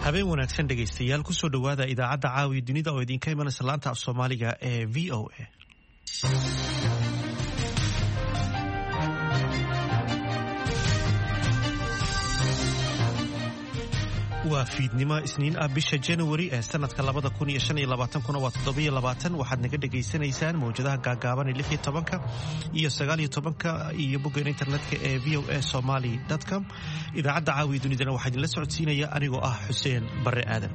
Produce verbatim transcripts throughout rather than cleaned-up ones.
habeen wanaagsan dhegaystayaal ku soo dhawaada idaacadda caawiya dunida oo idinka imanaysa laanta af Soomaaliga ee V O A. waa fiidnimo isniin ah bisha January ee sanadka labada kun iyo shan iyo labaatan kuna waa toddoba iyo labaatan waxaad naga dhageysanaysaan mowjadaha gaagaaban lix iyo tobanka iyo sagaal iyo tobanka iyo bogga internetka ee v o a somali dot com. idaacadda caawiya dunidana waxaa idinla socodsiinaya anigoo ah Xuseen Barre Aadan.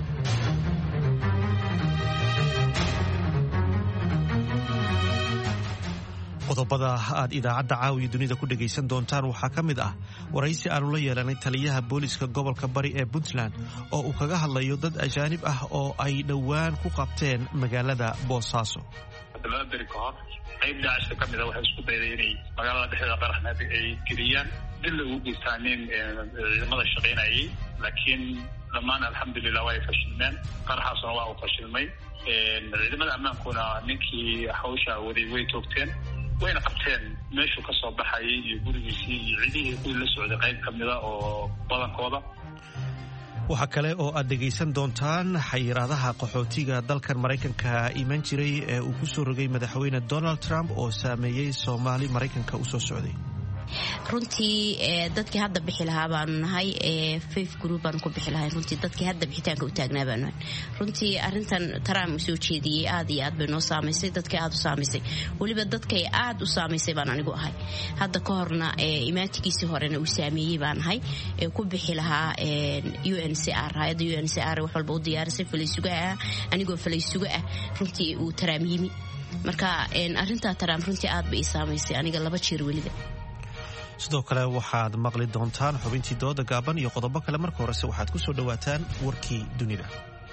qodobada aad idaacadda caawiya dunida ku dhagaysan doontaan waxaa ka mid ah waraysi aanu la yeelanay taliyaha booliska gobolka bari ee Puntland oo uu kaga hadlayo dad ajaanib ah oo ay dhowaan ku qabteen magaalada Boosaaso. beri ka hor qayb daacadda ka mid ah waxay isku dayday inay magaalada dhexdeeda qaraxna ay geliyaan dil ugu geystaan ciidamada shaqeynayay laakiin dhammaan alxamdulilah way fashilmeen qaraxaasna waa uu fashilmay ciidamada ammaankuna ninkii hawsha waday way toogteen wayna qabteen meeshuu ka soo baxayay iyo gurigiisii iyo cidihii ku la socday qayb ka mida oo badankooda. waxaa kale oo aad dhegaysan doontaan xayiraadaha qaxootiga dalkan Maraykanka iman jiray ee uu ku soo rogay madaxweyne Donald Trump oo saameeyay Soomaali Maraykanka u soo socday. runtii dadkii hadda bixi lahaa baanu nahay five group baan ku bixi lahay runtii dadkii hadda bixitaanka u taagnaa baanu nahay runtii arrintan Trump soo jeediyay aad iyo aad bay noo saamaysay dadkii aad u saamaysay waliba dadkay aad u saamaysay baan anigu ahay hadda ka horna imaantigiisii horena uu saameeyay baan ahay ku bixi lahaa U N C R hay'adda U N C R wax walba u diyaarisay falaysuga ah anigoo falaysuga ah runtii uu Trump yimi marka arrinta Trump runtii aad bay saamaysay aniga laba jeer waliba. sidoo kale waxaad maqli doontaan xubintii dooda gaaban iyo qodobo kale marka horese waxaad ku soo dhawaataan warkii dunida.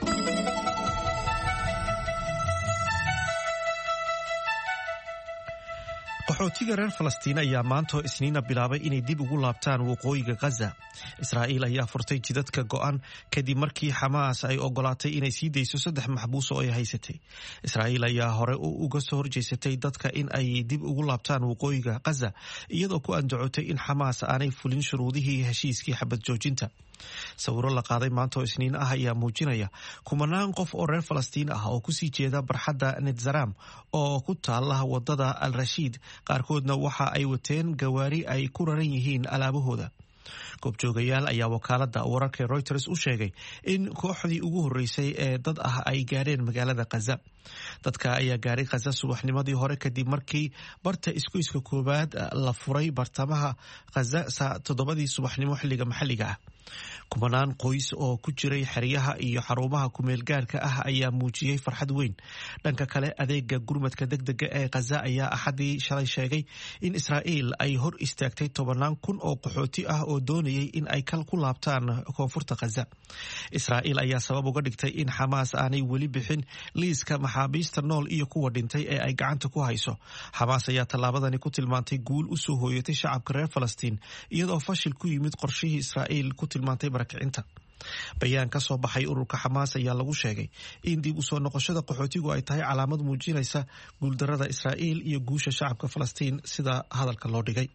qaxootiga reer Falastiin ayaa maanta isniina bilaabay inay dib ugu laabtaan waqooyiga Gaza. Israa'iil ayaa furtay jidadka go'an kadib markii Xamaas ay ogolaatay inay sii dayso saddex maxbuus oo ay haysatay. Israa'iil ayaa hore uga soo horjeysatay dadka in ay dib ugu laabtaan waqooyiga Gaza iyadoo ku andacotay in Xamaas aanay fulin shuruudihii heshiiskii xabad joojinta. sawiro la qaaday maanta oo isniin ah ayaa muujinaya kumanaan qof oo reer Falastiin ah oo ku sii jeeda barxadda Netzaram oo ku taala wadada Al-Rashiid qaarkoodna waxa ay wateen gawaari ay ku raran yihiin alaabahooda. goobjoogayaal ayaa wakaaladda wararka Reuters u sheegay in kooxdii ugu horeysay ee dad ah ay gaareen magaalada Gaza. dadka ayaa gaaray Gaza subaxnimadii hore kadib markii barta isgoyska koowaad la furay bartamaha Gaza saa toddobadii subaxnimo xilliga maxalliga ah. kumanaan qoys oo ku jiray xeryaha iyo xarumaha kumeel gaarka ah ayaa muujiyay farxad weyn. dhanka kale adeega gurmadka degdega ee Gaza ayaa axadii shalay sheegay in Israa'iil ay hor istaagtay tobanaan kun oo qaxooti ah oo doonayay in ay kal ku laabtaan koonfurta Gaza. Israa'iil ayaa sabab uga dhigtay in Xamaas aanay weli bixin liiska maxaabiista nool iyo kuwa dhintay ee ay gacanta ku hayso. Xamaas ayaa tallaabadani ku tilmaantay guul u soo hooyatay shacabka reer Falastiin iyadoo fashil ku yimid qorshihii Israa'iil ku tilmaantay barakicinta. bayaan ka soo baxay ururka Xamaas ayaa lagu sheegay in dib u soo noqoshada qaxootigu ay tahay calaamad muujinaysa guuldarrada Israa'iil iyo guusha shacabka Falastiin sida hadalka loo dhigay.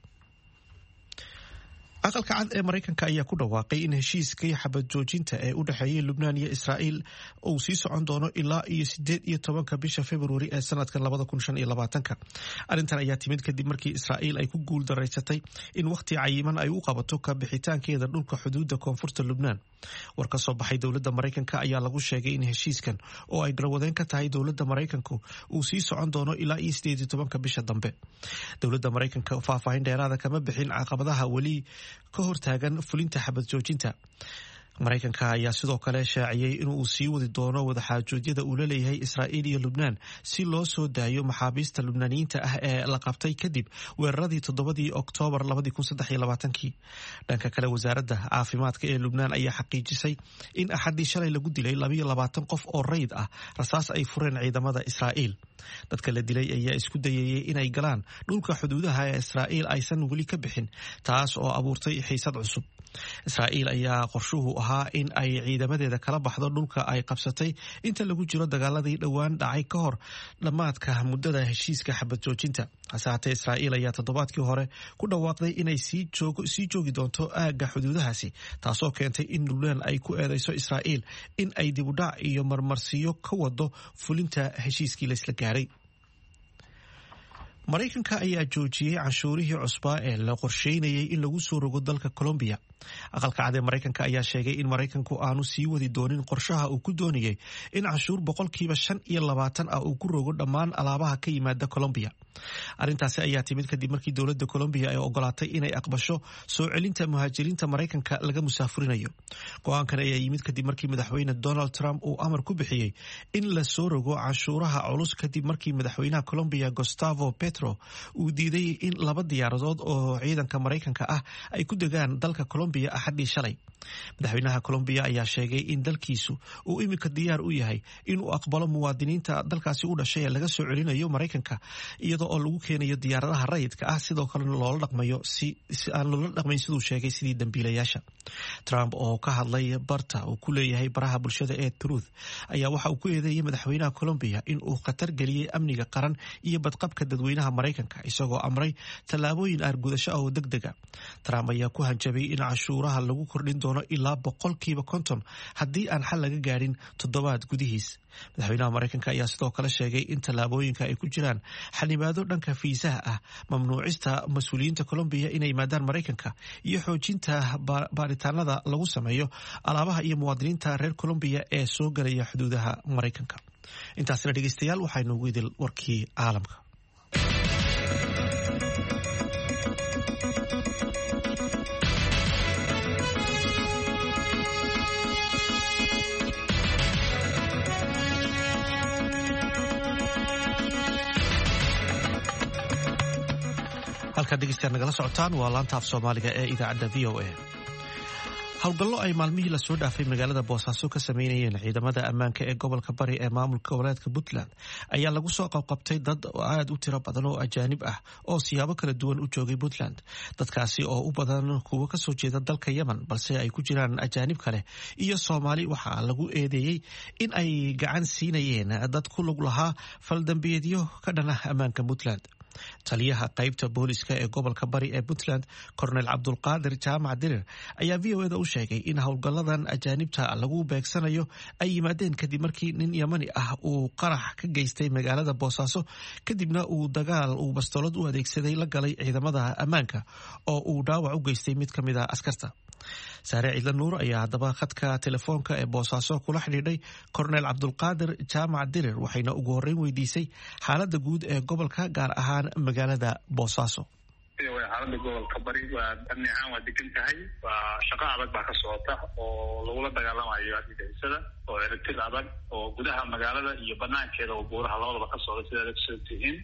aqalka cad ee Maraykanka ayaa ku dhawaaqay in heshiiskii xabad joojinta ee u dhaxeeyay Lubnaan iyo Israa'iil uu sii socon doono ilaa iyo sideed iyo tobanka bisha February ee sanadka labada kun shan iyo labaatanka. arrintan ayaa timid kadib markii Israa'iil ay ku guul daraysatay in waqti cayiman ay u qabato ka bixitaankeeda dhulka xuduudda koonfurta Lubnaan. war ka soo baxay dowladda Maraykanka ayaa lagu sheegay in heshiiskan oo ay garwadeen ka tahay dowladda Maraykanku uu sii socon doono ilaa iyo sideed iyo tobanka bisha dambe. dowladda Maraykanka faahfaahin dheeraada kama bixin caqabadaha weli ka hortaagan fulinta xabad joojinta. Maraykanka ayaa sidoo kale shaaciyay in uu sii wadi doono wadaxaajoodyada uu la leeyahay Israa'iil iyo Lubnaan si loo soo daayo maxaabiista Lubnaaniyiinta ah ee la qabtay kadib weeraradii toddobadii Oktoobar labada kun saddex iyo labaatanka. dhanka kale wasaaradda caafimaadka ee Lubnaan ayaa xaqiijisay in axadii shalay lagu dilay laba iyo labaatan qof oo rayid ah rasaas ay fureen ciidamada Israa'iil. dadka la dilay ayaa isku dayayay inay galaan dhulka xuduudaha ee Israa'iil aysan weli ka bixin taas oo abuurtay xiisad cusub. israa'iil ayaa qorshuhu ahaa in ay ciidamadeeda kala baxdo dhulka ay qabsatay inta lagu jiro dagaaladii dhowaan dhacay ka hor dhammaadka muddada heshiiska xabad joojinta. hase haatee israa'iil ayaa toddobaadkii hore ku dhawaaqday inay sii joogi doonto aagga xuduudahaasi, taasoo keentay in lubnaan ay ku eedeyso israa'iil in ay dibudhac iyo marmarsiyo ka wado fulinta heshiiskii laysla gaaray. Maraykanka ayaa joojiyey canshuurihii cusbaa ee la qorsheynayay in lagu soo rogo dalka Colombia. aqalka cad ee Maraykanka ayaa sheegay in Maraykanku aanu sii wadi doonin qorshaha uu ku doonayay in canshuur boqolkiiba shan iyo labaatan ah uu ku rogo dhammaan alaabaha ka yimaada Colombia. arrintaasi ayaa timid kadib markii dowladda Colombia ay ogolaatay inay aqbasho soo celinta muhaajiriinta Maraykanka laga musaafurinayo. go'aankan ayaa yimid kadib markii madaxweyne Donald Trump uu amar ku bixiyey in la soo rogo canshuuraha culus kadib markii madaxweynaha Colombia Gustavo Petro uu diiday in laba diyaaradood oo ciidanka Maraykanka ah ay ku degaan dalka Colombia axadii shalay. madaxweynaha Colombia ayaa sheegay in dalkiisu uu imika diyaar u yahay inuu aqbalo muwaadiniinta dalkaasi u dhashay ee laga soo celinayo Maraykanka iyadoo oo lagu keenayo diyaaradaha rayidka ah, sidoo kale loola dhaqmayo si aan loola dhaqmayn siduu sheegay sidii dambiilayaasha. Trump oo ka hadlay barta uu ku leeyahay baraha bulshada ee Truth ayaa waxa uu ku eedeeyay madaxweynaha Colombia in uu khatar geliyay amniga qaran iyo badqabka dadweynaha Maraykanka, isagoo amray tallaabooyin aargudasho ah oo degdeg ah. Trump ayaa ku hanjabay in canshuuraha lagu kordhin doono ilaa boqolkiiba konton haddii aan xal laga gaadhin toddobaad gudihiis. madaxweynaha Maraykanka ayaa sidoo kale sheegay in tallaabooyinka ay ku jiraan xanibaado dhanka fiisaha ah, mamnuucista mas-uuliyiinta Colombia inay yimaadaan Maraykanka, iyo xoojinta baaritaanada lagu sameeyo alaabaha iyo muwaadiniinta reer Colombia ee soo galaya xuduudaha Maraykanka. intaasna dhegeystayaal waxaa inoogu idil warkii caalamka. halkaad dhegeystayaal nagala socotaan waa laanta af Soomaaliga ee idaacadda V O A. howlgallo ay maalmihii lasoo dhaafay magaalada Boosaaso ka sameynayeen ciidamada ammaanka ee gobolka Bari ee maamulka goboleedka Puntland ayaa lagu soo qabqabtay dad aad u tiro badan oo ajaanib ah oo siyaabo kala duwan u joogay Puntland. dadkaasi oo u badan kuwa ka soo jeeda dalka Yemen, balse ay ku jiraan ajaanib kale iyo Soomaali, waxaa lagu eedeeyey in ay gacan siinayeen dad ku lug lahaa faldambiyeedyo ka dhan ah ammaanka Puntland. taliyaha qaybta booliska ee gobolka Bari ee Puntland, Cornel Cabdulqaadir Jaamac Dirir, ayaa V O A da u sheegay in howlgalladan ajaanibta lagu beegsanayo ay yimaadeen kadib markii nin Yemani ah uu qarax ka geystay magaalada Boosaaso, kadibna uu dagaal uu bastoolad u adeegsaday la galay ciidamada ammaanka oo uu dhaawac u geystay mid ka mid ah askarta. Saare Ciidla Nuur ayaa haddaba khadka telefoonka ee Boosaaso kula xidhiidhay Cornel Cabdulqaadir Jaamac Dirir, waxayna ugu horreyn weydiisay xaaladda guud ee gobolka, gaar ahaan magaalada Boosaaso. xaaladda gobolka Bari waa amni ahaan waa degan tahay. waa shaqo adag baa ka socota oo lagula dagaalamayo argagixisada, oo ciribtir adag oo gudaha magaalada iyo banaankeeda oo buuraha labadaba ka socda sidaad ogsoon tihiin.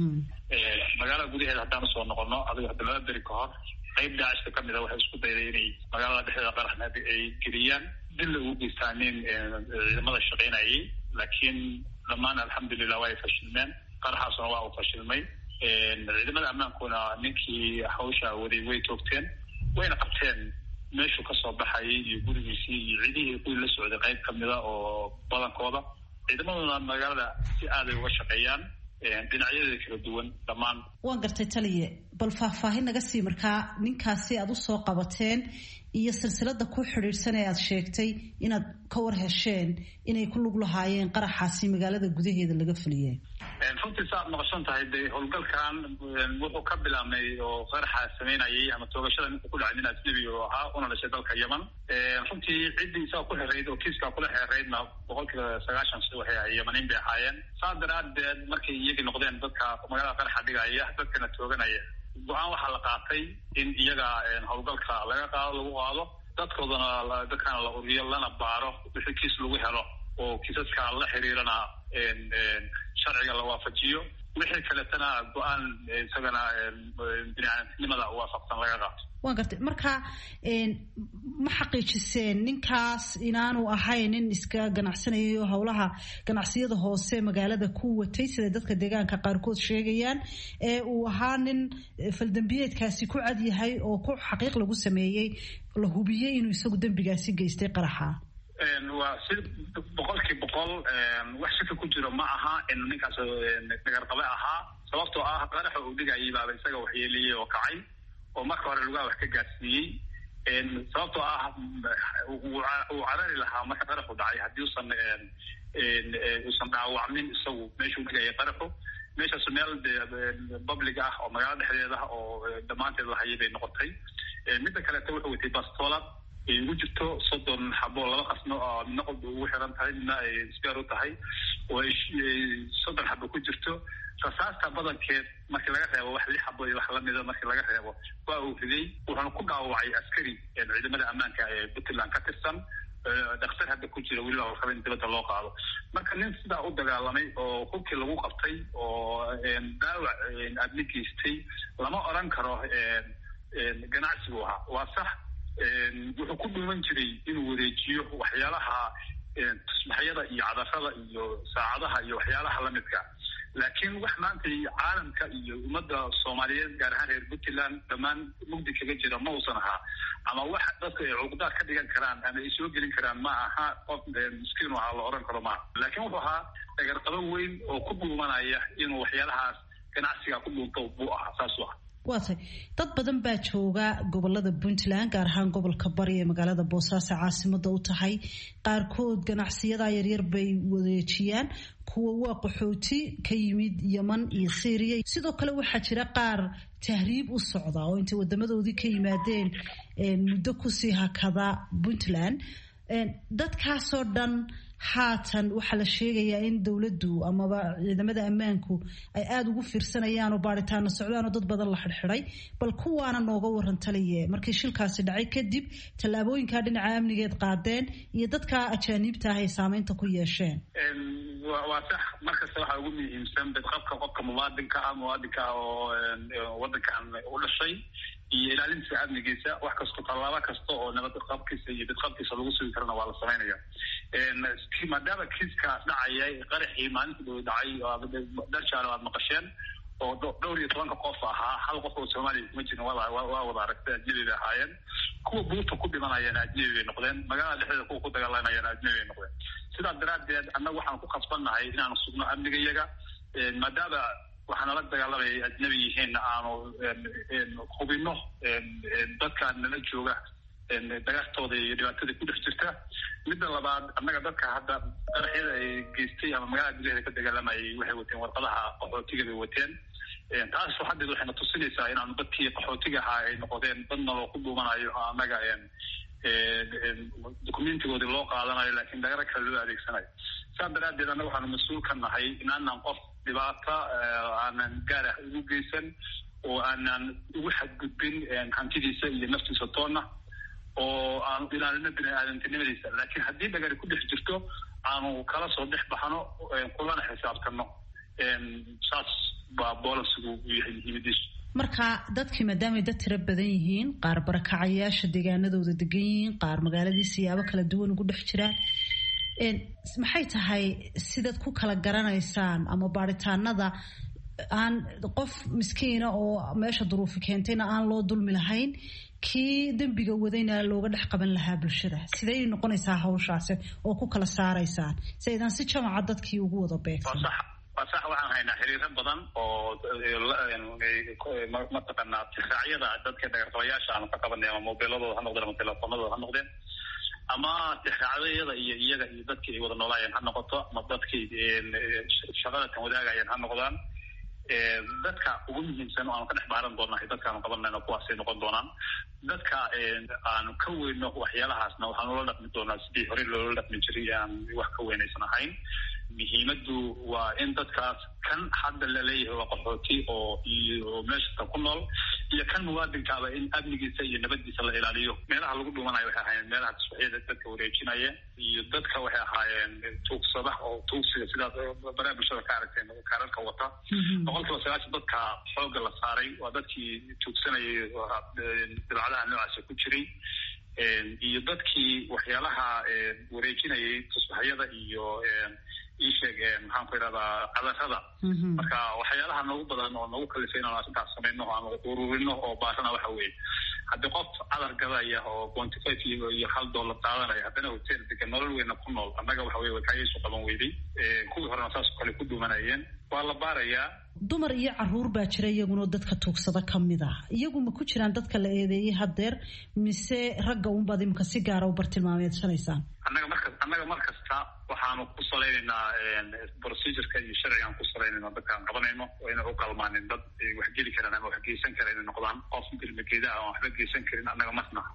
magaalada gudaheeda haddaan usoo noqono, adiga hadda laba beri ka hor qayb daacishka ka mid a waxay isku dayday inay magaalada dhexdeeda qaraxna ay geliyaan, dilla ugu geystaan ciidamada shaqaynayay, laakiin dhammaan alxamdulilah waa ay fashilmeen. qaraxaasuna waa uu fashilmay. ciidamada ammaankuna ninkii hawsha waday way toogteen, wayna qabteen meeshuu kasoo baxayay iyo gurigiisii iyo cidihii kuwii la socday qayb kamida oo badankooda. ciidamaduna magaalada si aaday uga shaqeeyaan dhinacyadeeda kala duwan dhammaan. waan gartay taliye, bal faahfaahin naga sii markaa ninkaasi aad usoo qabateen iyo silsilada ku xidhiidhsan ee aad sheegtay inaad ka war hesheen inay ku lug lahaayeen qaraxaasi magaalada gudaheeda laga fuliyeen. runtii saaad maqashan tahay de howlgalkan wuxuu ka bilaabmay oo qaraxa sameynayay ama toogashada ninka ku dhacay nin ajnabi oo ahaa una dhashay dalka Yemen. runtii ciddii isaa ku xereyd oo kiiska kula xereydna boqolkiiba sagaashan waxay ahaayeen Yemeniin bay ahaayeen. saa daraadeed markay iyagii noqdeen dadka magaalada qaraxa dhigaya, dadkana tooganaya, go-aan waxaa la qaatay in iyaga howlgalka laga qaado lagu qaado dadkoodana dadkana la uriyo lana baaro wixii kiis lagu helo oo kiisaska la xiriirana sharciga la waafajiyo wixii kaletana go-aan isagana bini'aadamnimada waafaqsan laga qaato. waan gartay marka ma xaqiijiseen ninkaas inaanu ahayn nin iska ganacsanayo howlaha ganacsiyada hoose magaalada ku watay sida dadka deegaanka qaarkood sheegayaan ee uu ahaa nin faldambiyeedkaasi ku cad yahay oo ku xaqiiq lagu sameeyey la hubiyey inuu isagu dembigaasi geystay qaraxa? waa si boqolkii boqol wax shaki ku jiro ma aha in ninkaas dhagarqabe ahaa sababtoo ah qaraxa uu dhigayay baaba isaga waxyeeliyey oo kacay oo marka hore lugaha wax ka gaarsiiyey sababtoo ah uu carari lahaa marka qaraxu dhacay haddii usan uusan dhaawacmin isagu meeshuu dhigayay qaraxu meeshaas meel public ah oo magaalo dhexdeeda ah oo dhammaanteed la hayay bay noqotay. midda kaleeto wuxuu watay bastoolad ay ugu jirto soddon xabo laba qasno oo midna qof ugu xiran tahay midna ay isbeer u tahay oo ay soddon xabo ku jirto. rasaasta badankeed markii laga reebo wax lix xabo iyo wax lamida markii laga reebo waa uu riday wuxuuna ku dhaawacay askari ciidamada ammaanka ee puntland ka tirsan dhakhtar hadda ku jira weliba la raba in dibadda loo qaado. marka nin sidaa u dagaalamay oo hubkii lagu qabtay oo dhaawac aadmi geystay lama oran karo ganacsigu ahaa. waa sax wuxuu ku dhuuman jiray inuu wareejiyo waxyaalaha tusbaxyada iyo cadarada iyo saacadaha iyo waxyaalaha lamidka laakiin wax maanta caalamka iyo ummadda soomaaliyeed gaar ahaan reer puntland dhammaan mugdi kaga jira ma uusan ahaa ama wax dadka ay cuqdaad ka dhigan karaan ama ay soo gelin karaan ma aha qof miskiin ahaa la oran karo maaha laakiin wuxuu ahaa dhagarqabo weyn oo ku dhuumanaya inuu waxyaalahaas ganacsiga ku dhuunto buu ahaa saas u ah. waa tay dad badan baa jooga gobolada puntland gaar ahaan gobolka bari ee magaalada boosaaso caasimada u tahay qaarkood ganacsiyada yaryar bay wareejiyaan kuwa waa qaxooti ka yimid yeman iyo syria sidoo kale waxaa jira qaar tahriib u socda oo intay wadamadoodii ka yimaadeen muddo kusii hakada puntland. dadkaasoo dhan haatan waxaa la sheegayaa in dowladdu amaba ciidamada ammaanku ay aada ugu fiirsanayaan oo baaritaano socdaan oo dad badan la xidhxidhay bal kuwaana nooga waran taliye markii shilkaasi dhacay kadib tallaabooyinkaa dhinaca amnigeed qaadeen iyo dadka ajaaniibta ah ay saameynta ku yeesheen. waa sax markasta waxaa ugu muhiimsan badqabka qofka muwaadinka ah muwaadinka ah oo wadankan u dhashay iyo ilaalinta amnigiisa wax kasto tallaabo kasta oo nabad qabkiisa iyo badqabkiisa lagu sugi karana waa la samaynaya. maadaama kiiska dhacayay qaraxii maalintii dhow dhacay dharjaale waad maqasheen oo dhowr iyo tobanka qof ahaa hal qof oo soomaaliya kuma jirin waa wada aragtay ajnabi bay ahaayeen kuwa buurta ku dhimanayana ajnabi bay noqdeen magaalada dhexdeeda kuwa ku dagaalanayana ajnabi bay noqdeen. sidaas daraaddeed annaga waxaan ku khasbannahay inaanu sugno amnigayaga maadaama waxaana la dagaalamaya ajnabi yihiin aanu hubino dadka nala jooga dagaartooda iyo dhibaatada ku dhex jirta. midda labaad annaga dadka hadda qaraxyada ay geystay ama magaalada gudaheeda ka dagaalamayay waxay wateen warqadaha qaxootiga bay wateen taas haddeed waxayna tusinaysaa inaanu dadkii qaxootiga ahaa ay noqdeen dad naloo ku dhuumanayo annaga dokumentigoodii loo qaadanayo laakiin dagaro kale loo adeegsanayo. saas daraaddeed annaga waxaanu mas-uul ka nahay inaanan qof dhibaata aanan gaar ah ugu geysan oo aanan ugu xadgudbin hantidiisa iyo naftiisa toonna oo aanu ilaalino bini-aadantinimadiisa laakiin haddii dhagari ku dhex jirto aanu kala soo dhex baxno kulana xisaabtano saas baa boolasigu yahay muhiimadiisu. marka dadkii maadaamay dad tiro badan yihiin qaar barakacayaasha deegaanadooda degan yihiin qaar magaaladii siyaabo kala duwan ugu dhex jiraan maxay tahay sidaad ku kala garanaysaan ama baaritaanada aan qof miskiina oo meesha duruufi keentayna aan loo dulmi lahayn kii dembiga wadayna looga dhex qaban lahaa bulshada siday noqonaysaa hawshaasi oo ku kala saaraysaan si aydan si jamaca dadkii ugu wada beegsan? waa sax waxaan haynaa xiriiro badan oo mataqaanaa tixraacyada dadka dhagarqabayaasha aanu ka qabanay ama mobiiladooda ha noqdeen ama telefoonadooda ha noqdeen ama tixraacyada iyo iyaga iyo dadkii ay wada noolaayeen ha noqoto ama dadkii shaqada kan wadaagayeen ha noqdaan. dadka ugu muhiimsan oo aanu ka dhex baaran doonahay dadkaanu qabanayno kuwaasay noqon doonaan. dadka aanu ka weyno waxyaalahaasna waxaanu la dhaqmi doonaa sidii horey loola dhaqmi jiray aan wax ka weynaysan ahayn. muhiimadu waa in dadkaas kan hadda laleeyahay waa qaxooti oo iyo meeshatan ku nool iyo kan muwaadinkaaba in amnigiisa iyo nabadiisa la ilaaliyo. Meelaha lagu dhumanayo waxay ahaayeen meelaha tasbiixyada dadka wareejinaya iyo dadka waxay ahaayeen tuugsada oo tuugsiga sidaas baraha bulshada ka aragteen kaararka wata. boqolkiiba sagaashan dadka xooga la saaray waa dadkii tuugsanayay dilacadaha noocaas ku jiray iyo dadkii waxyaalaha wareejinayay tasbiixyada iyo isheeg maxaan ku yidhahdaa cadarada. marka waxyaalaha noogu badan oo noogu kalifay inaan arrintaas samayno ama ururino oo baarana waxa weeye haddii qof cadar gadaya oo twenty five iyo hal dollar qaadanaya haddana hotel degan nolol weyna ku nool annaga waxa weye wakaayisu qaban weyday kuwii horena saas kale ku duumanayeen waa la baarayaa. dumar iyo caruur baa jira iyaguna dadka tuugsada ka mid ah iyagu ma ku jiraan dadka la eedeeyey haddeer mise ragga unbaad imika si gaara u bartilmaameedsanaysaan? annaga marka annaga mar kasta waxaanu ku salaynaynaa procedureka iyo sharcigaan ku salaynayna dadkaan qabanayno oo inay u qalmaanin dad wax geli karaan ama wax geysan karaan inay noqdaan qof dilmageedaha aan waxba geysan karin annaga masna.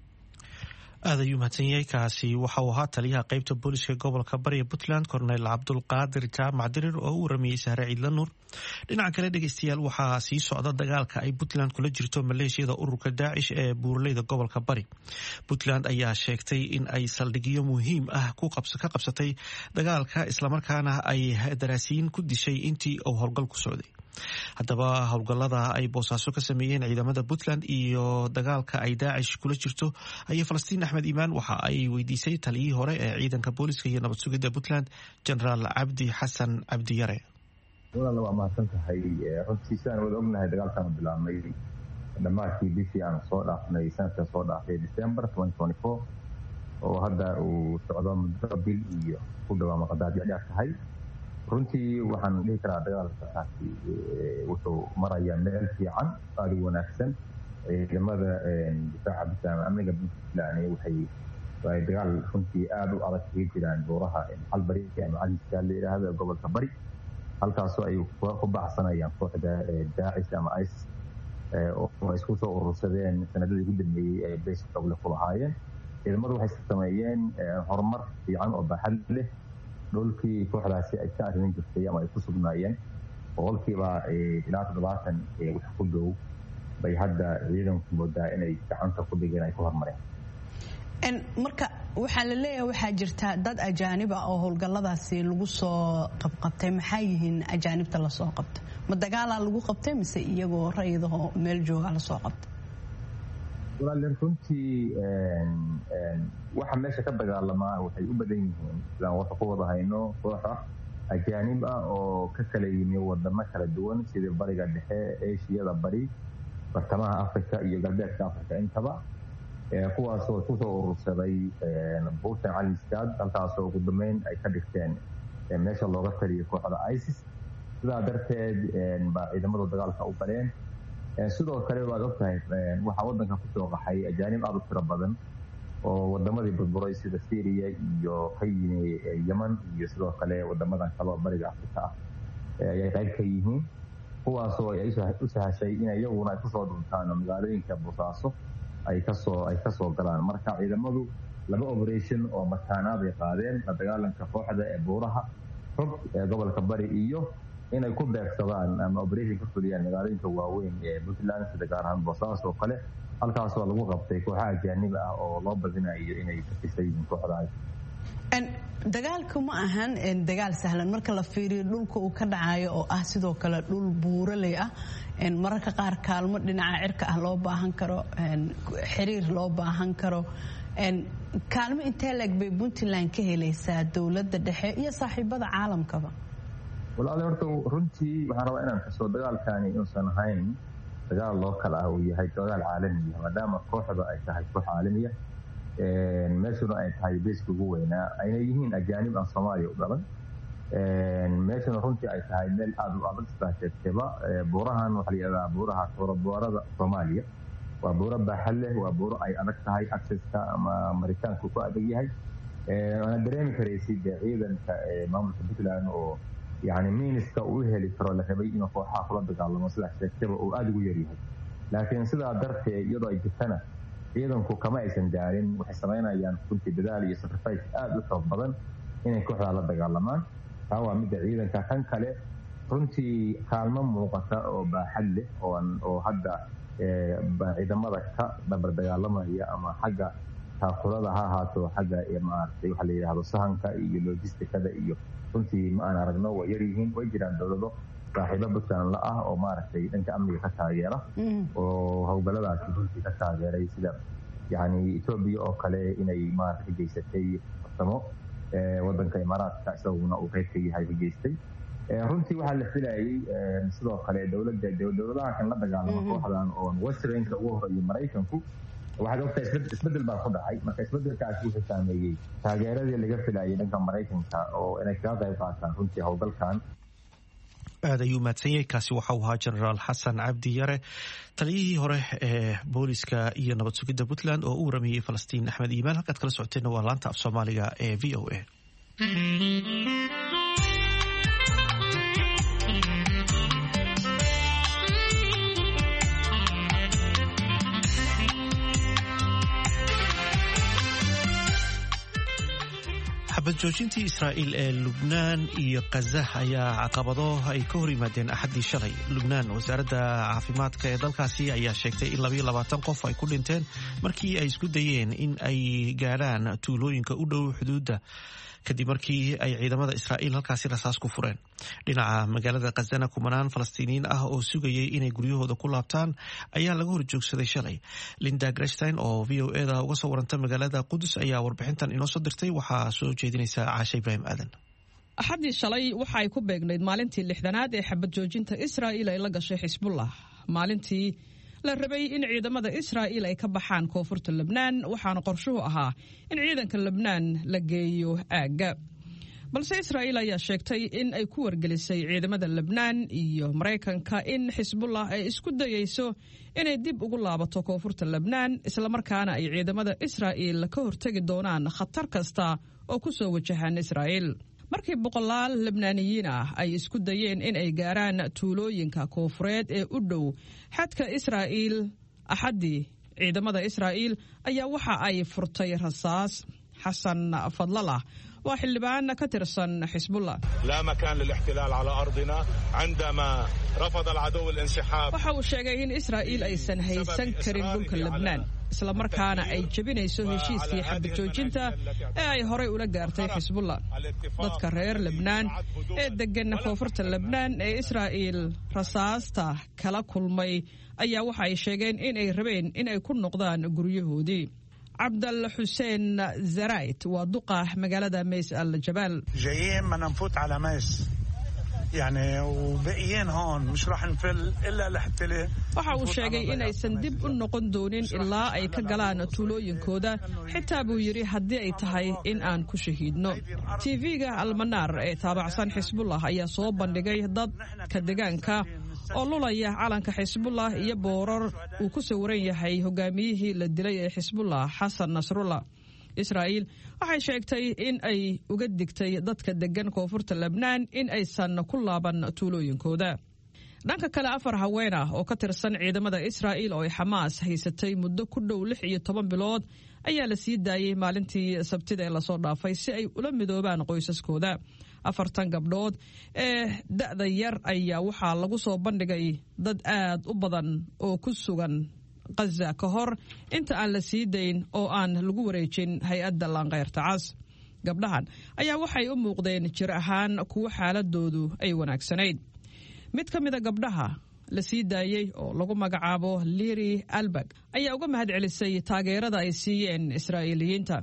aad ayuu mahadsan yahay kaasi waxa uu ahaa taliyaha qaybta booliska gobolka bariga puntland korneyl cabdulqaadir jaamac dirir oo u waramayey sahre ciidla nuur. dhinaca kale dhegeystayaal waxaa sii socda dagaalka ay puntland kula jirto maleeshiyada ururka daacish ee buuraleyda gobolka bari. puntland ayaa sheegtay in ay saldhigyo muhiim ah ka qabsatay dagaalka islamarkaana ay daraasiyiin ku dishay intii uu howlgal ku socday. haddaba howlgallada ay boosaaso ka sameeyeen ciidamada puntland iyo dagaalka ay daacish kula jirto ayay falastiin axmed iimaan waxa ay weydiisay taliyihii hore ee ciidanka booliska iyo nabad sugidda puntland generaal cabdi xasan cabdiyare. walaal waa mahadsan tahay. runtii sidaan wada ognahay dagaalkan bilaabmay dhammaadkii bishii aan soo dhaafnay sanadka soo dhaafay december twenty twenty four oo hadda uu socdo muddo bil iyo ku dhawaa maqdaadi dheer tahay. runtii waxaan dhihi karaa dagaalkaasi wuxuu marayaa meel fiican aad u wanaagsan. ciidamada difaaca bisaama amniga puntland waxay ay dagaal runtii aad u adag kaga jiraan buuraha calbari ama caliska la yidhaahdo gobolka bari halkaasoo ay ku baxsanayaan kooxda daacish ama isis oo isku soo urursadeen sanadadii ugu dambeeyey ee beesha gobolka ku lahaayeen. ciidamadu waxay sameeyeen horumar fiican oo baaxad leh dhulkii kooxdaasi ay ka arrimin jirtay ama ay ku sugnaayeen boqolkiiba ilaa toddobaatan wax ku dhow bay hadda ciidanku moodaa inay gacanta ku dhigeen ay ku hormareen. marka waxaa la leeyahay waxaa jirta dad ajaanib ah oo howlgalladaasi lagu soo qabqabtay. maxaa yihiin ajaanibta lasoo qabta? ma dagaalaa lagu qabtay mise iyagoo rayidahoo meel jooga lasoo qabta? walaalin runtii waxa meesha ka dagaalamaa waxay u badan yihiin sidaan waxa ku wada hayno kooxa ajaanib ah oo ka kala yimi wadamo kala duwan sida bariga dhexe eeshiyada bari bartamaha africa iyo galbeedka africa intaba kuwaasoo kusoo urursaday buurtan caliskaad halkaasoo ugu dambeyn ay ka dhigteen meesha looga taliyo kooxda isis. sidaa darteed baa ciidamadu dagaalka u galeen. sidoo kale waad ogtahay waxaa wadanka kusoo qaxay ajaanib aad u tiro badan oo wadamadii burburay sida syria iyo ka yimi yeman iyo sidoo kale wadamadan kale oo bariga africa ah ayay qayb ka yihiin kuwaasoo ay u sahashay in iyaguna ay kusoo dhuntaan magaalooyinka boosaaso ay kasoo ay kasoo galaan. marka ciidamadu laba operation oo mataanaad ay qaadeen la dagaalanka kooxda ee buuraha fog ee gobolka bari iyo inay ku beegsadaan ama operation ka fuliyaan magaalooyinka waaweyn ee puntland sida gaar ahaan boosaaso oo kale halkaasoo lagu qabtay kooxaha ajaaniba ah oo loo badinayo inay ka tirsan yihiin kooxdaas. dagaalku ma ahan dagaal sahlan marka la fiiriyo dhulka uu ka dhacayo oo ah sidoo kale dhul buuraley ah. mararka qaar kaalmo dhinaca cirka ah loo baahan karo, xiriir loo baahan karo. kaalmo intee leeg bay puntland ka helaysaa dowladda dhexe iyo saaxiibada caalamkaba? walaal horta runtii waxaan rabaa inaan kasoo dagaalkani inuusan ahayn dagaal loo kala ah uu yahay dagaal caalamiya maadaama kooxda ay tahay koox caalamiya meeshuna ay tahay beeska ugu weynaa ayna yihiin ajaanib aan soomaaliya u dhalan. meeshuna runtii ay tahay meel aada u adag sidaa sheegtayba. buurahan waxaa la yidhahdaa buuraha tooroboorada soomaaliya waa buuro baaxad leh, waa buuro ay adag tahay accesska ama maritaanku ku adag yahay. waana dareemi karaysid ciidanka maamulka puntland oo yani miiniska uu heli karo la rabay inuu kooxaha kula dagaalamo sidaa sheegtayba uu aada ugu yaryahay. laakiin sidaa darteed iyadoo ay jirtana ciidanku kama aysan gaarin waxay samaynayaan runtii dadaal iyo sacrifice aada u xoog badan inay kooxdaa la dagaalamaan. taa waa midda ciidanka. kan kale runtii kaalmo muuqata oo baaxad leh oo hadda ciidamada ka dabar dagaalamaya ama xagga taakulada ha ahaato xagga maaragtay waxa la yidhaahdo sahanka iyo logistikada iyo runtii ma aan aragno way yar yihiin way jiraan dowlado saaxiibo buntland la ah oo maaragtay dhanka amniga ka taageera oo howlgalladaasi runtii ka taageeray sida yani etoobiya oo kale inay maaragtay ka geysatay farsamo waddanka imaaraadka isaguna uu qayb ka yahay ka geystay runtii waxaa la filayay sidoo kale dowladda dowladaha kan la dagaalama kooxdan oo westernka ugu horeeya maraykanku waxaad ogtahay isbedel baa ku dhacay marka isbedelkaasi wuxuu saameeyey taageeradii laga filayay dhanka maraykanka oo inay kaga qayb qaataan runtii howlgalkan aad ayuu mahadsan yahay kaasi waxa uu ahaa jenaraal xasan cabdi yare taliyihii hore ee booliska iyo nabad sugidda puntland oo u waramayey falastiin axmed iimaan halkaad kala socoteenna waa laanta af soomaaliga ee v o a xabad joojintii israa'iil ee lubnaan iyo kaza ayaa caqabado ay ka hor yimaadeen axaddii shalay lubnaan wasaaradda caafimaadka ee dalkaasi ayaa sheegtay in labayo labaatan qof ay ku dhinteen markii ay isku dayeen in ay gaadhaan tuulooyinka u dhow xuduudda kadib markii ay ciidamada israa'iil halkaasi rasaas ku fureen dhinaca magaalada khazana kumanaan falastiiniyiin ah oo sugayay inay guryahooda ku laabtaan ayaa laga horjoogsaday shalay linda grestein oo v o eda uga soo waranta magaalada qudus ayaa warbixintan inoo soo dirtay waxaa soo jeedinaysa caashe ibraahim aadan axaddii shalay waxa ay ku beegnayd maalintii lixdanaad ee xabad joojinta israa'iil ay la gashay xisbullah maalintii la rabay in ciidamada israa'iil ay ka baxaan koonfurta lebnaan waxaana qorshuhu ahaa in ciidanka lebnaan la geeyo aagga balse israa'iil ayaa sheegtay in ay ku wargelisay ciidamada lebnaan iyo maraykanka in xisbullah ay isku dayayso inay dib ugu laabato koonfurta lebnaan islamarkaana ay ciidamada israa'iil ka hortegi doonaan khatar kasta oo ku soo wajahaan israa'iil markii boqolaal lebnaaniyiin ah ay isku dayeen in ay gaaraan tuulooyinka koonfureed ee u dhow xadka israa'iil axaddii ciidamada israa'iil ayaa waxa ay furtay rasaas xasan fadlalah waa xildhibaan ka tirsan xisbullah لا مكان للاحتلال على أرضنا عندما رفض العدو الانسحاب waxa uu sheegay in israa'iil aysan haysan karin dhulka lebnaan isla markaana ay jebinayso heshiiskii xabad joojinta ee ay horay ula gaartay xisbullah dadka reer lebnaan ee degan koonfurta lebnaan ee israa'iil rasaasta kala kulmay ayaa waxa ay sheegeen in ay rabeen in ay ku noqdaan guryahoodii cabdal xuseen zarayt waa duqa magaalada mays al jabaal جايين ما نفوت على ميس يعني وبقيين هون مش راح نفل الا لحتى waxa uu sheegay in aysan dib u noqon doonin ilaa ay ka galaan tuulooyinkooda xitaa buu yidhi haddii ay tahay in aan ku shahiidno tv-ga almanaar ee taabacsan xisbullah ayaa soo bandhigay dadka deegaanka oo lulaya calanka xisbullah iyo boorar uu ku sawiran yahay hogaamiyihii la dilay ee xisbullah xasan nasrullah israa'iil waxay sheegtay in ay uga digtay dadka degan koonfurta lebnaan in aysan ku laaban tuulooyinkooda dhanka kale afar haween ah oo ka tirsan ciidamada israa'iil oo ay xamaas haysatay muddo ku dhow lix iyo toban bilood ayaa la sii daayey maalintii sabtida ee lasoo dhaafay si ay ula midoobaan qoysaskooda afartan gabdhood ee da'da yar ayaa waxaa lagu soo bandhigay dad aad u badan oo ku sugan Gaza ka hor inta aan la sii dayn oo aan lagu wareejin hay-adda laanqeyrta cas gabdhahan ayaa waxay u muuqdeen jir ahaan kuwo xaaladoodu ay wanaagsanayd mid ka mida gabdhaha la sii daayey oo lagu magacaabo Liri Albag ayaa uga mahad celisay taageerada ay siiyeen Israa'iiliyiinta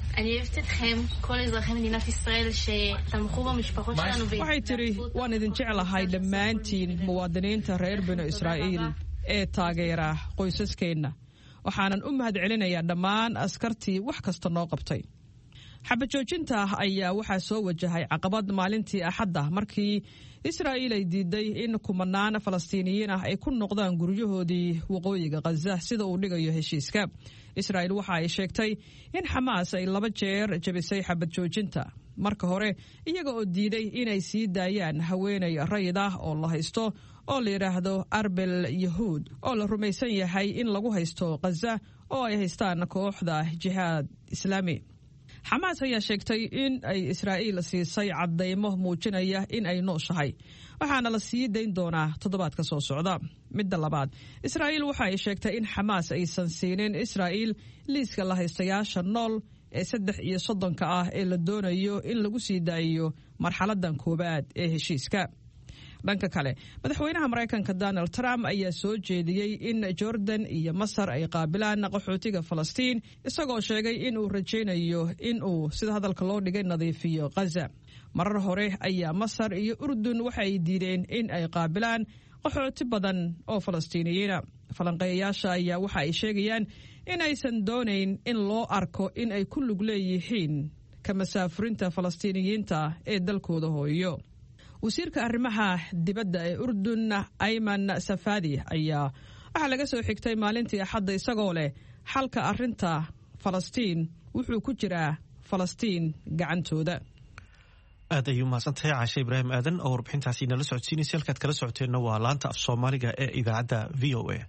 waxay tiri waan idin jeclahay dhammaantiin muwaadiniinta reer binu Israa'iil ee taageera qoysaskeenna waxaanan u mahad celinayaa dhammaan askartii wax kasta noo qabtay xabad joojinta ayaa waxaa soo wajahay caqabad maalintii axadda markii israa'iil ay diiday in kumanaan falastiiniyiin ah ay ku noqdaan guryahoodii waqooyiga Gaza sida uu dhigayo heshiiska israa'iil waxa ay sheegtay in xamaas ay laba jeer jabisay xabad joojinta marka hore iyaga oo diiday inay sii daayaan haweenay rayid ah oo la haysto oo la yidhaahdo arbel yahuud oo la rumaysan yahay in lagu haysto Gaza oo ay haystaan kooxda jihaad islaami xamaas ayaa sheegtay in ay israa'iil siisay caddaymo muujinaya in ay nooshahay waxaana la sii dayn doonaa toddobaadka soo socda. midda labaad, israa'iil waxa ay sheegtay in xamaas aysan siinin israa'iil liiska la haystayaasha nool ee saddex iyo soddonka ah ee la doonayo in lagu sii daayiyo marxaladan koowaad ee heshiiska. dhanka kale, madaxweynaha Mareykanka Donald Trump ayaa soo jeediyey in Jordan iyo Masar ay qaabilaan qaxootiga Falastiin, isagoo sheegay in uu rajaynayo in uu sida hadalka loo dhigay nadiifiyo Gaza. marar hore ayaa Masar iyo Urdun waxa ay diideen in ay qaabilaan qaxooti badan oo Falastiiniyiina. falanqeeyaasha ayaa waxa ay sheegayaan in aysan doonayn in loo arko in ay ku lug leeyihiin ka masaafurinta Falastiiniyiinta ee dalkooda hooyo. wasiirka arrimaha dibadda ee Urdun Ayman Safadi ayaa waxa laga soo xigtay maalintii Axadda isagoo leh xalka arrinta Falastiin wuxuu ku jiraa Falastiin gacantooda. aad ayuu mahadsantahay Caashe Ibraahim Aadan oo warbixintaasi nala socodsiinaysa. halkaad kala socoteenna waa laanta af Soomaaliga ee idaacadda V O A.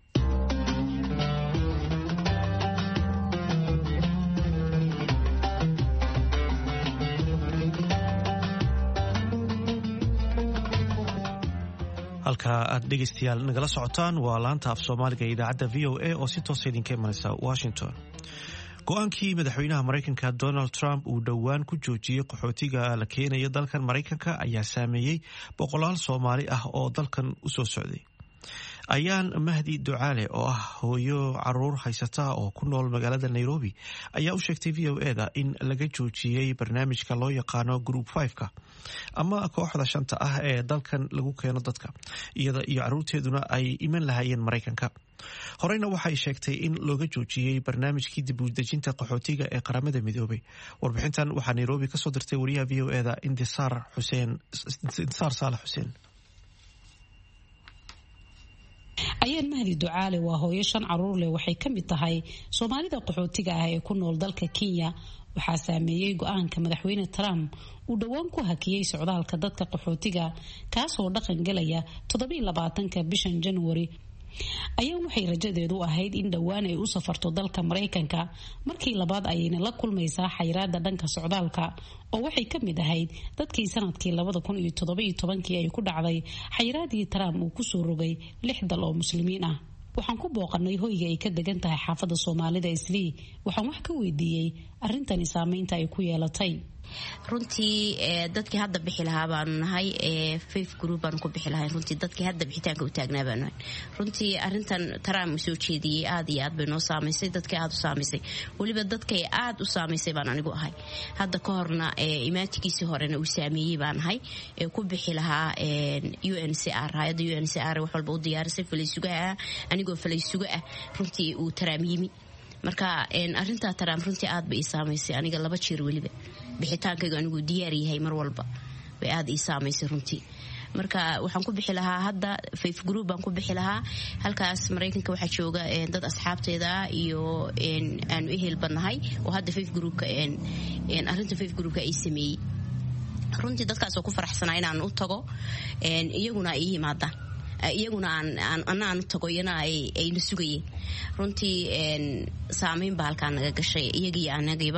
halka aad dhegaystayaal nagala socotaan waa laanta af Soomaaliga ee idaacadda V O A oo si toos idinka imanaysa Washington. go-aankii madaxweynaha Mareykanka Donald Trump uu dhowaan ku joojiyey qaxootiga la keenayo dalkan Mareykanka ayaa saameeyey boqolaal Soomaali ah oo dalkan u soo socday. ayaan Mahdi Ducaale oo ah hooyo caruur haysata oo ku nool magaalada Nairobi ayaa u sheegtay V O A da in laga joojiyey barnaamijka loo yaqaano Group five-ka ama kooxda shanta ah ee dalkan lagu keeno dadka iyada iyo caruurteeduna ay iman lahaayeen Mareykanka. horeyna waxay sheegtay in looga joojiyey barnaamijkii dib u dejinta qaxootiga ee qaramada midoobay. warbixintan waxaa Nairobi ka soo dirtay wariyaha V O A da Intisaar Xuseen Intisaar Saalax Xuseen. ayaan Mahdi Ducaale waa hooyo shan caruur leh, waxay ka mid tahay Soomaalida qaxootiga ah ee ku nool dalka Kenya. waxaa saameeyey go-aanka madaxweyne Trump uu dhowaan ku hakiyey socdaalka dadka qaxootiga kaasoo dhaqan galaya toddoba iyo labaatanka bishan January. ayaan waxay rajadeedu ahayd in dhowaan ay u safarto dalka Mareykanka, markii labaad ayayna la kulmaysaa xayiraada dhanka socdaalka oo waxay ka mid ahayd dadkii sanadkii labada kun iyo toddoba iyo tobankii ay ku dhacday xayiraadii Trump uu kusoo rogay lix dal oo muslimiin ah. waxaan ku booqanay hoyga ay ka degan tahay xaafadda Soomaalida Islii. waxaan wax ka weydiiyey arrintani saameynta ay ku yeelatay. runtii dadkii hadda bixi lahaa baanu nahay five group baan ku bixi lahayn. runtii dadkii hadda bixitaanka u taagnaa baanu nahay. runtii arrintan Trump soo jeediyey aad iyo aad bay noo saamaysay, dadkii aad u saamaysay, weliba dadkay aad u saamaysay baan anigu ahay. hadda ka horna imaatikiisii horena uu saameeyey baan ahay ee ku bixi lahaa U N C R. hay'adda U N C R wax walba u diyaarisay falaysugaha anigoo falaysuga ah runtii uu Trump yimi. marka arrinta Trump runtii aad bay ii saamaysay aniga laba jeer weliba bixitaankaygu anigu diyaar yahay mar walba way aad ii saamaysay runtii. marka waxaan ku bixi lahaa hadda five group baan ku bixi lahaa. halkaas Mareykanka waxaa jooga dad asxaabteeda iyo aanu ehel banahay oo hadda five groupka arrinta five groupka ay sameeyey. runtii dadkaas oo ku faraxsanaa inaan u tago iyaguna ay yimaadaan iyaguna aan anaan u tago iyana ay na sugayeen. runtii saameyn baa halkaa naga gashay iyagii anagiiba.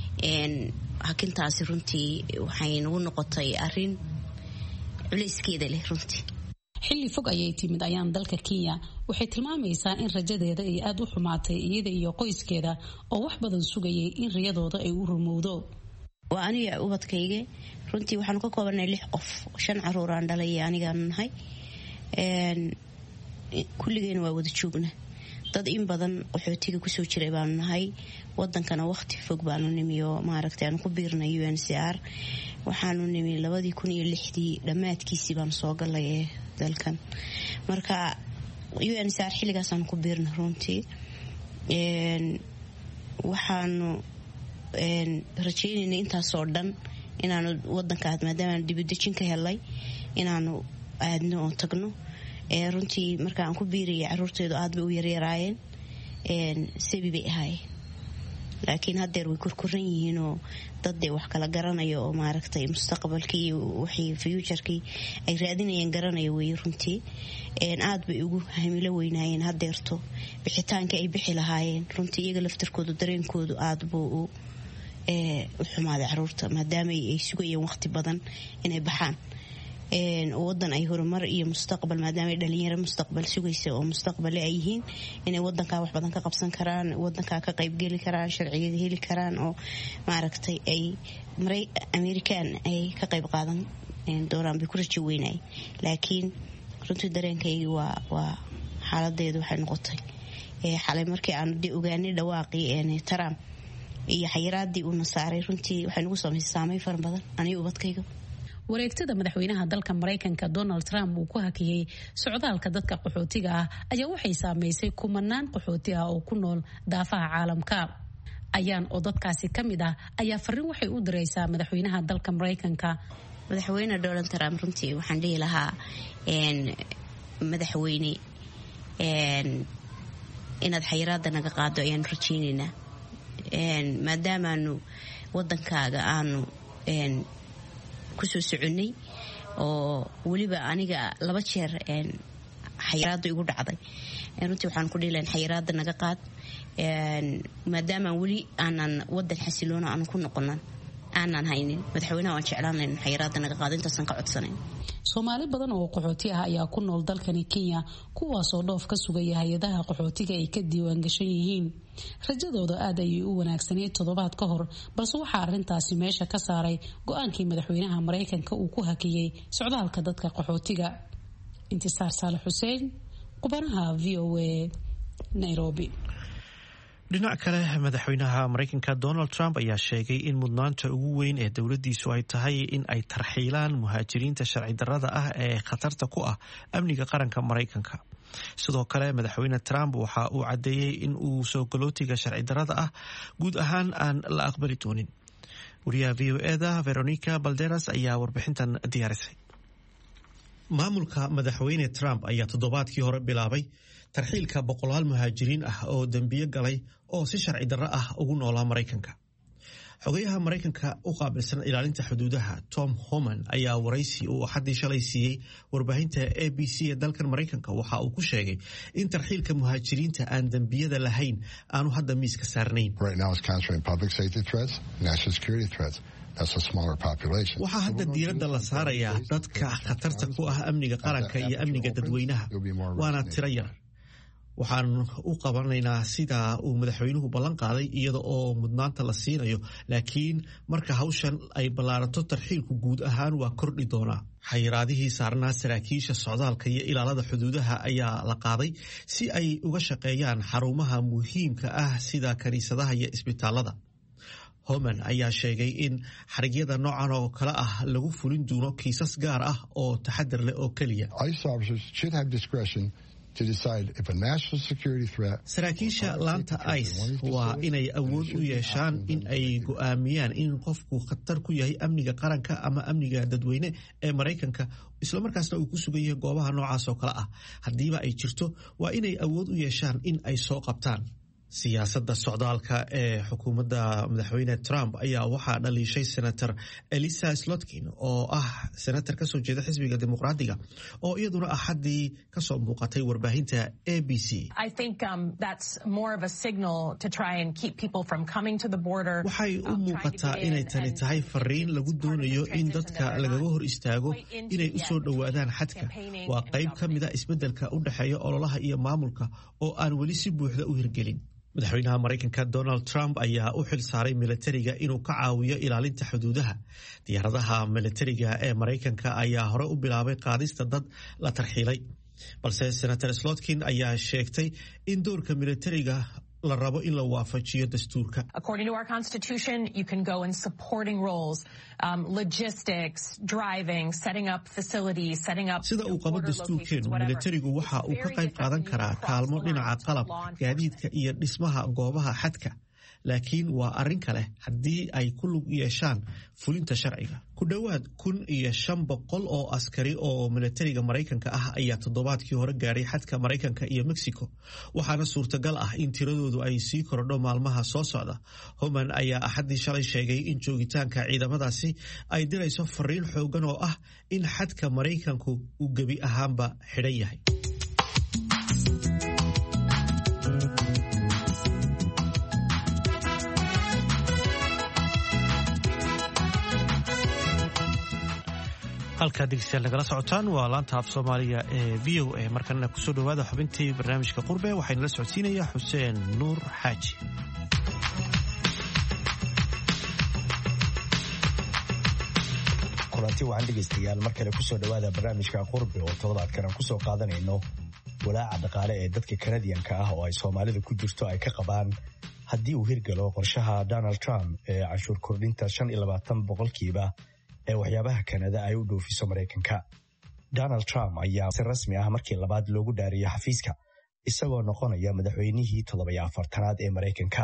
hakintaasi runtii waxay nagu noqotay arrin culeyskeeda leh runtii. xilli fog ayay timid ayaan dalka Kenya. waxay tilmaamaysaa in rajadeeda ay aad u xumaatay iyada iyo qoyskeeda oo wax badan sugayay in riyadooda ay u rumowdo. waa aniga ubadkayga runtii waxaan ka koobanay lix qof, shan caruur aan dhalay anigaan nahay. kulligeena waa wada joogna dad in badan qaxootiga kusoo jiray baanu nahay. wadankana waqti fog baanu nimi oo maaragtay aanu ku biirnay U N C R. waxaanu nimi labadii kun iyo lixdii dhammaadkiisii baanu soo galay ee dalkan. marka U N C R xilligaasaan ku biirnay runtii. waxaanu rajaynaynay intaasoo dhan inaanu wadanka maadaama dibadejin ka helay inaanu aadno oo tagno. runtii marka aan ku biiriyay caruurteedu aad bay u yaryaraayeen, sabi bay ahaayeen. laakiin haddeer way korkoran yihiin oo daddee wax kala garanayo oo maaragtay mustaqbalkii iyo wixii futurkii ay raadinayeen garanaya weeye. runtii aad bay ugu hamilo weynaayeen haddeerto bixitaanka ay bixi lahaayeen. runtii iyaga laftarkoodu dareenkoodu aad buu u xumaaday caruurta maadaama ay sugayeen waqti badan inay baxaan wadan ay horumar iyo mustaqbal maadaama ay dhalinyaro mustaqbal sugaysa oo mustaqbale ay yihiin inay wadankaa wax badan ka qabsan karaan wadankaa ka qaybgeli karaan sharciyada heli karaan oo maaragtay ay american ay ka qayb qaadan dooraan bay ku rajo weynay laakiin runtii dareenkaygi waa waa xaaladeedu waxay noqotay xalay markii aan ogaanay dhawaaqii Trump iyo xayiraadii uu nasaaray runtii waxay nagu samaysay saameyn fara badan aniga ubadkayga wareegtada madaxweynaha dalka Mareykanka Donald Trump uu ku hakiyay socdaalka dadka qaxootiga ah ayaa waxay saameysay kumanaan qaxooti ah oo ku nool daafaha caalamka ayaan oo dadkaasi kamid ah ayaa fariin waxay u diraysaa madaxweynaha dalka Mareykanka madaxweyne Donald Trump runtii waxaan dhihi lahaa een madaxweyne een inaad xayiraada naga qaado ayaan rajaynaynaa een maadaama aanu wadankaaga aanu een kusoo soconay oo waliba aniga laba jeer een xayiraada igu dhacday runtii waxaan ku dhiilaan xayiraada naga qaad een maadaama wali aanan wadan xasiloon aan ku noqonan aanan haynin madaxweynaha waan jeclaan lahayn xayiraada naga qaad intaas aan ka codsanayn Soomaali badan oo qaxooti ah ayaa ku nool dalkani Kenya kuwaas oo dhoof ka sugaya hay'adaha qaxootiga ay ka diiwaan gashan yihiin rajadooda aad ayay u wanaagsaneyd toddobaad ka hor balse waxa arintaasi meesha ka saaray go'aankii madaxweynaha Mareykanka uu ku hakiyay socdaalka dadka qaxootiga Intisaar Saalax Xuseen qubanaha V O A Nairobi dhinaca kale madaxweynaha Mareykanka Donald Trump ayaa sheegay in mudnaanta ugu weyn ee dawladdiisu ay tahay in ay tarxiilaan muhaajiriinta sharci darrada ah ee khatarta ku ah amniga qaranka Mareykanka sidoo kale madaxweyne Trump waxa uu cadeeyay in uu soo galootiga sharci darrada ah guud ahaan aan la aqbali doonin wariyaha V O A da Veronica Balderas ayaa warbixintan diyaarisay maamulka madaxweyne Trump ayaa toddobaadkii hore bilaabay tarxiilka boqolaal muhaajiriin ah oo dambiyo galay oo si sharci darro ah ugu noolaa Mareykanka xogayaha Mareykanka u qaabilsan ilaalinta xuduudaha Tom Homan ayaa waraysi uu xadii shalay siiyay warbaahinta A B C ee dalkan Mareykanka waxa uu ku sheegay in tarxiilka muhaajiriinta aan dambiyada lahayn aanu hadda miiska saarnayn waxaa hadda diiradda la saarayaa dadka khatarta ku ah amniga qaranka iyo amniga dadweynaha waana tiro yar waxaan u qabanaynaa sida uu madaxweynuhu ballan qaaday iyada oo mudnaanta la siinayo laakiin marka hawshan ay ballaarato tarxiilku guud ahaan waa kordhi doonaa xayiraadihii saarnaa saraakiisha socdaalka iyo ilaalada xuduudaha ayaa la qaaday si ay uga shaqeeyaan xarumaha muhiimka ah sida kaniisadaha iyo isbitaalada Homan ayaa sheegay in xarigyada noocan oo kale ah lagu fulin doono kiisas gaar ah oo taxadar leh oo kaliya saraakiisha laanta ICE waa inay awood u yeeshaan in ay go'aamiyaan in qofku khatar ku yahay amniga qaranka ama amniga dadweyne ee Mareykanka isla markaasna uu ku sugan yahay goobaha noocaas oo kale ah haddiiba ay jirto waa inay awood u yeeshaan in ay soo qabtaan siyaasadda socdaalka ee xukuumadda madaxweyne Trump ayaa waxaa dhaliishay senator Elisa Slotkin oo ah senator ka soo jeeda xisbiga dimuqraadiga oo iyaduna axadii ka soo muuqatay warbaahinta A B C waxay u muuqataa inay tani tahay fariin lagu doonayo in dadka lagaga hor istaago inay u soo dhowaadaan xadka waa qayb ka mida isbeddelka u dhexeeya ololaha iyo maamulka oo aan weli si buuxda u hirgelin madaxweynaha Mareykanka Donald Trump ayaa u xil saaray militariga inuu ka caawiyo ilaalinta xuduudaha diyaaradaha militariga ee Mareykanka ayaa hore u bilaabay qaadista dad la tarxiilay balse senator Slotkin ayaa sheegtay in doorka militariga la rabo in la waafajiyo dastuurka according to our constitution you can go in supporting roles um, logistics driving setting up facilities setting up sida uu qabo dastuurkeenu militarigu waxa uu ka qayb qaadan karaa kaalmo dhinaca qalab gaadiidka iyo dhismaha goobaha xadka laakiin waa arrin kale haddii ay ku lug yeeshaan fulinta sharciga ku dhowaad kun iyo shan boqol oo askari oo militariga Mareykanka ah ayaa toddobaadkii hore gaaray xadka Mareykanka iyo Mexico waxaana suurtagal ah in tiradoodu ay sii kordho maalmaha soo socda Homan ayaa axadii shalay sheegay in joogitaanka ciidamadaasi ay dirayso fariin xoogan oo ah in xadka Mareykanku uu gebi ahaanba xidhan yahay halkaa dhegeystayaal nagala socotaan waa laanta af soomaaliga ee v o a markana kusoo dhawaada xubintii barnaamijka qurbe waxayna la socodsiinaya xuseen nuur xaaji. kulanti waxaan dhegeystayaal mar kale kusoo dhawaada barnaamijka qurbe oo toddobaadkan aan kusoo qaadanayno walaaca dhaqaale ee dadka kanadiyanka ah oo ay soomaalida ku jirto ay ka qabaan haddii uu hirgalo qorshaha Donald Trump ee canshuur kordhinta shan iyo labaatan boqolkiiba ee waxyaabaha Kanada ay u dhoofiso Mareykanka. Donald Trump ayaa si rasmi ah markii labaad loogu dhaariyay xafiiska isagoo noqonaya madaxweynihii toddoba iyo afartanaad ee Mareykanka.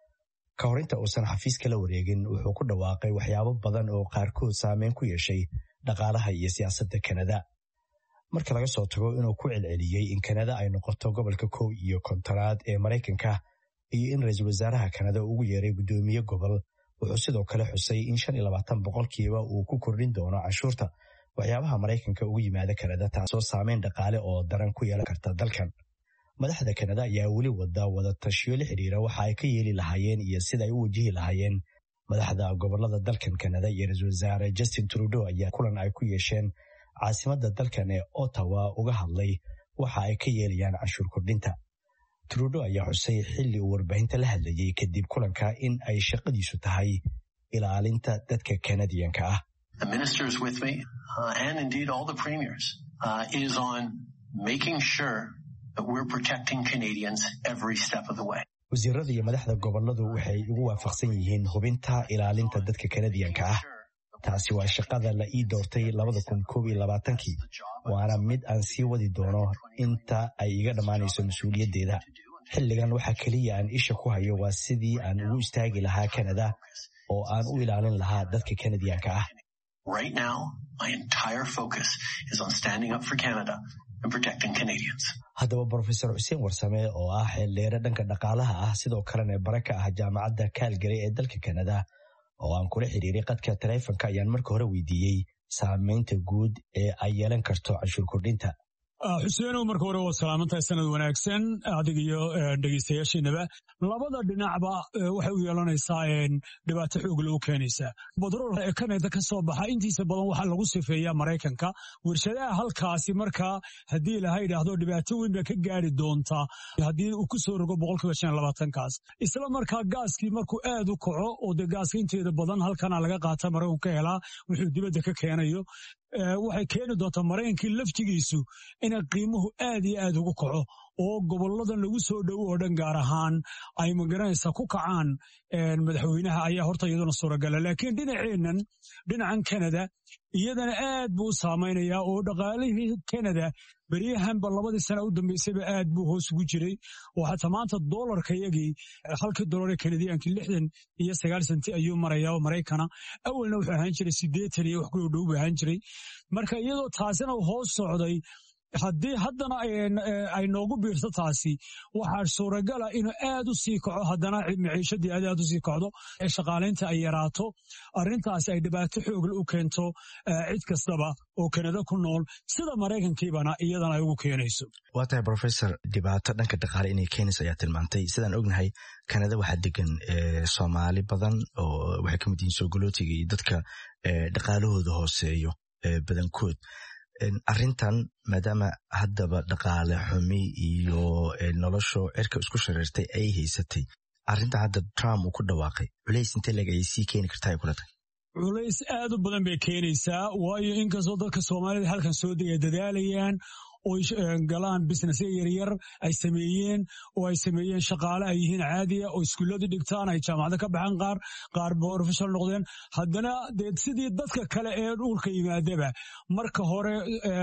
Ka hor inta uusan xafiiska la wareegin wuxuu ku dhawaaqay waxyaabo badan oo qaarkood saameyn ku yeeshay dhaqaalaha iyo siyaasadda Kanada. Marka laga soo tago inuu ku celceliyey in Kanada ay noqoto gobolka kow iyo kontonaad ee Mareykanka iyo in ra'iisul wasaaraha Kanada ugu yeeray gudoomiye gobol, wuxuu sidoo kale xusay in shan iyo labaatan boqolkiiba uu ku kordhin doono canshuurta waxyaabaha Mareykanka ugu yimaada Kanada, taasoo saameyn dhaqaale oo daran ku yeelan karta dalkan. Madaxda Kanada ayaa weli wada wada tashiyo la xiriira waxa ay ka yeeli lahaayeen iyo sida ay u wajihi lahaayeen. Madaxda gobolada dalkan Kanada iyo ra'iisul wasaare Justin Trudeau ayaa kulan ay ku yeesheen caasimadda dalkan ee Ottawa uga hadlay waxa ay ka yeelayaan canshuur kordhinta. Trudeau ayaa xusay xilli uu warbaahinta la hadlayay kadib kulanka in ay shaqadiisu tahay ilaalinta dadka Kanadiyanka ah. The ministers with me uh, and indeed all the premiers uh, is on making sure that we're protecting Canadians every step of the way. Wasiirada iyo madaxda goboladu waxay ugu waafaqsan yihiin hubinta ilaalinta dadka Kanadiyanka ah. Taasi waa shaqada la ii doortay labada kun koob iyo labaatankii, waana mid aan sii wadi doono inta ay iga dhammaanayso mas-uuliyaddeeda. Xilligan waxa kaliya aan isha ku hayo waa sidii aan ugu istaagi lahaa Kanada oo aan u ilaalin lahaa dadka Kanadiyanka ah. Right now, my entire focus is on standing up for Canada and protecting Canadians. Haddaba Professor Xuseen Warsame oo ah xeeldheere dhanka dhaqaalaha ah sidoo kalena bare ka ah jaamacadda Calgary ee dalka Kanada oo aan kula xiriiray qadka taleefanka ayaan marka hore weydiiyey saameynta guud ee ay yeelan karto canshuur kordhinta. Xuseen marka hore waa salaamantahay sanad wanaagsan adiga iyo dhegeystayaashiinaba. Labada dhinacba waxay u yeelanaysaa dhibaato xoog leh u keenaysa. Batroolka ee Kanada ka soo baxa intiisa badan waxaa lagu sifeeyaa Mareykanka. Warshadaha halkaasi markaa haddii la yidhaahdo dhibaato weyn bay ka gaari doontaa haddii uu ku soo rogo boqolkiiba shan iyo labaatankaas. Isla markaa gaaskii markuu aad u kaco oo dee gaaska inteeda badan halkana laga qaata Mareykanku ka helaa wuxuu dibadda ka keenayo. Waxay keeni doontaa Mareykankii laftigiisu inay qiimuhu aad iyo aad ugu kaco oo goboladan lagu soo dhowo oo dhan gaar ahaan ay magaranaysa ku kacaan madaxweynaha ayaa horta iyaduna suuragala. Laakiin dhinaceennan dhinacan Kanada iyadana aad buu u saameynayaa oo dhaqaalihii Kanada beryahanba labadii sana u dambeysayba aad buu hoos ugu jiray oo xataa maanta doolarka iyagii halkii doolar ee Kanadiyaanki lixdan iyo sagaal senti ayuu marayaa oo Mareykana awalna wuxuu ahaan jiray siddeetan iyo wax ku dhow buu ahaan jiray. Marka iyadoo taasina hoos socday haddii haddana ay noogu biirto taasi waxaa suuragala inuu aad u sii kaco haddana maciishadii aad aad u sii kacdo ee shaqaalaynta ay yaraato arrintaasi ay dhibaato xoogle u keento cid kastaba oo Kanada ku nool sida Mareykankiibana iyadana ay ugu keenayso. Waa tahay Professor, dhibaato dhanka dhaqaale inay keenayso ayaa tilmaantay. Sidaan ognahay Kanada waxaa degan Soomaali badan oo waxay ka mid yihiin soogolootiga iyo dadka dhaqaalahooda hooseeyo badankood. Arrintan maadaama haddaba dhaqaale xumi iyo nolosha cirka isku shareertay ay haysatay, arrinta hadda Trump uu ku dhawaaqay culays intee leg ayay sii keeni kartaa ay kula tahay? Culays aad u badan bay keenaysaa, waayo inkastoo dadka Soomaalida halkan soo degay dadaalayaan oo galaan businessya yaryar ay sameeyeen oo ay sameeyeen shaqaale ay yihiin caadiya oo iskuullada dhigtaan ay jaamacada ka baxaan qaar qaar professional noqdeen, haddana dee sidii dadka kale ee dhulka yimaadaba marka hore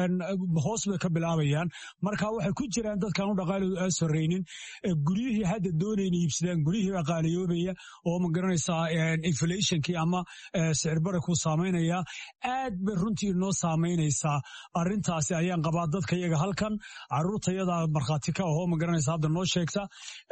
hoos bay ka bilaabayaan. Marka waxay ku jiraan dadkaan u dhaqaaloodu aan sarreynin guryihii hadda doonayna iibsadaan guryihii baa qaaliyoobaya oo ma garanaysaa inflationkii ama sicir bararkuu saameynaya. Aad bay runtii inoo saameynaysaa arrintaasi ayaan qabaa. Dadka halkan caruurtayada markhaati ka ahoo ma garanaysa hadda noo sheegta.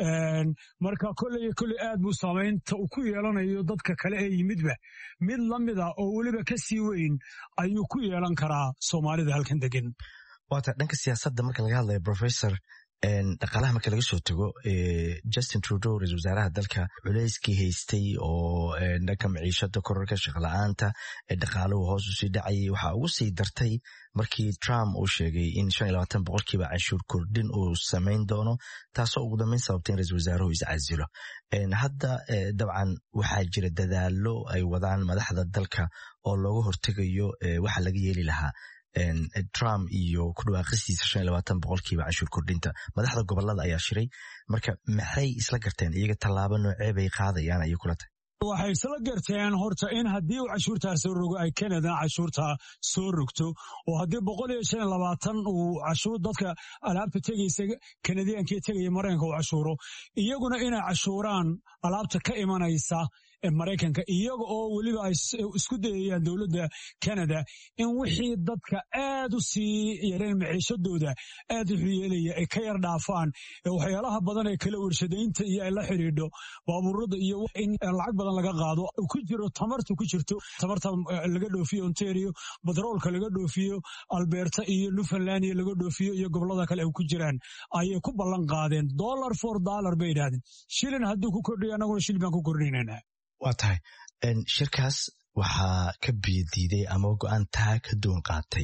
Marka kolley kolley aad buu saamaynta uu ku yeelanayo dadka kale ee yimidba mid la mid ah oo weliba ka sii weyn ayuu ku yeelan karaa Soomaalida halkan degan. Waata dhanka siyaasadda marka laga hadlayo Professor, dhaqaalaha marka laga soo tago Justin Trudeau ra-iisul wasaaraha dalka culeyskii haystay oo dhanka maciishada kororka shaqo la'aanta dhaqaaluhu hoos u sii dhacayay waxaa ugu sii dartay markii Trump uu sheegay in shan iyo labaatan boqolkiiba canshuur kordhin uu samayn doono taasoo ugu dambeyn sababtay in ra-iisul wasaaruhu iscasilo hadda dabcan waxaa jira dadaalo ay wadaan madaxda dalka oo looga hortegayo waxa laga yeeli lahaa Trump iyo ku dhawaaqistiisa shan iyo labaatan boqolkiiba canshuur kordhinta madaxda gobolada ayaa shiray marka maxay isla garteen iyaga tallaabo noocee bay qaadayaan ayay kula tahay waxay isla garteen horta in haddii uu cashuurtaa soo rogo ay Canada cashuurta soo rogto oo haddii boqol iyo shan iyo labaatan uu cashuur dadka alaabta tegaysa Canadianka tegaya Mareykanka uu cashuuro iyaguna inay cashuuraan alaabta ka imanaysa Mareykanka iyaga oo waliba ay isku dayayaan dawladda Canada in wixii dadka aad u sii yareen maciishadooda aad u yeelaya ay ka yar dhaafaan waxyaalaha badan ee kala warshadaynta iyo ay la xiriidho baabuurada iyo in lacag badan laga qaado ku jiro tamarta ku jirto tamarta laga dhoofiyo Ontario batroolka laga dhoofiyo Alberta iyo Newfoundland laga dhoofiyo iyo gobolada kale ay ku jiraan ayay ku ballan qaadeen dollar for dollar bay yiraahdeen shilin haddii ku kordhiyo anaguna shilin baan ku kordhinaynaa waa tahay shirkaas waxaa ka biyadiiday ama go'aan taa ka duwan qaatay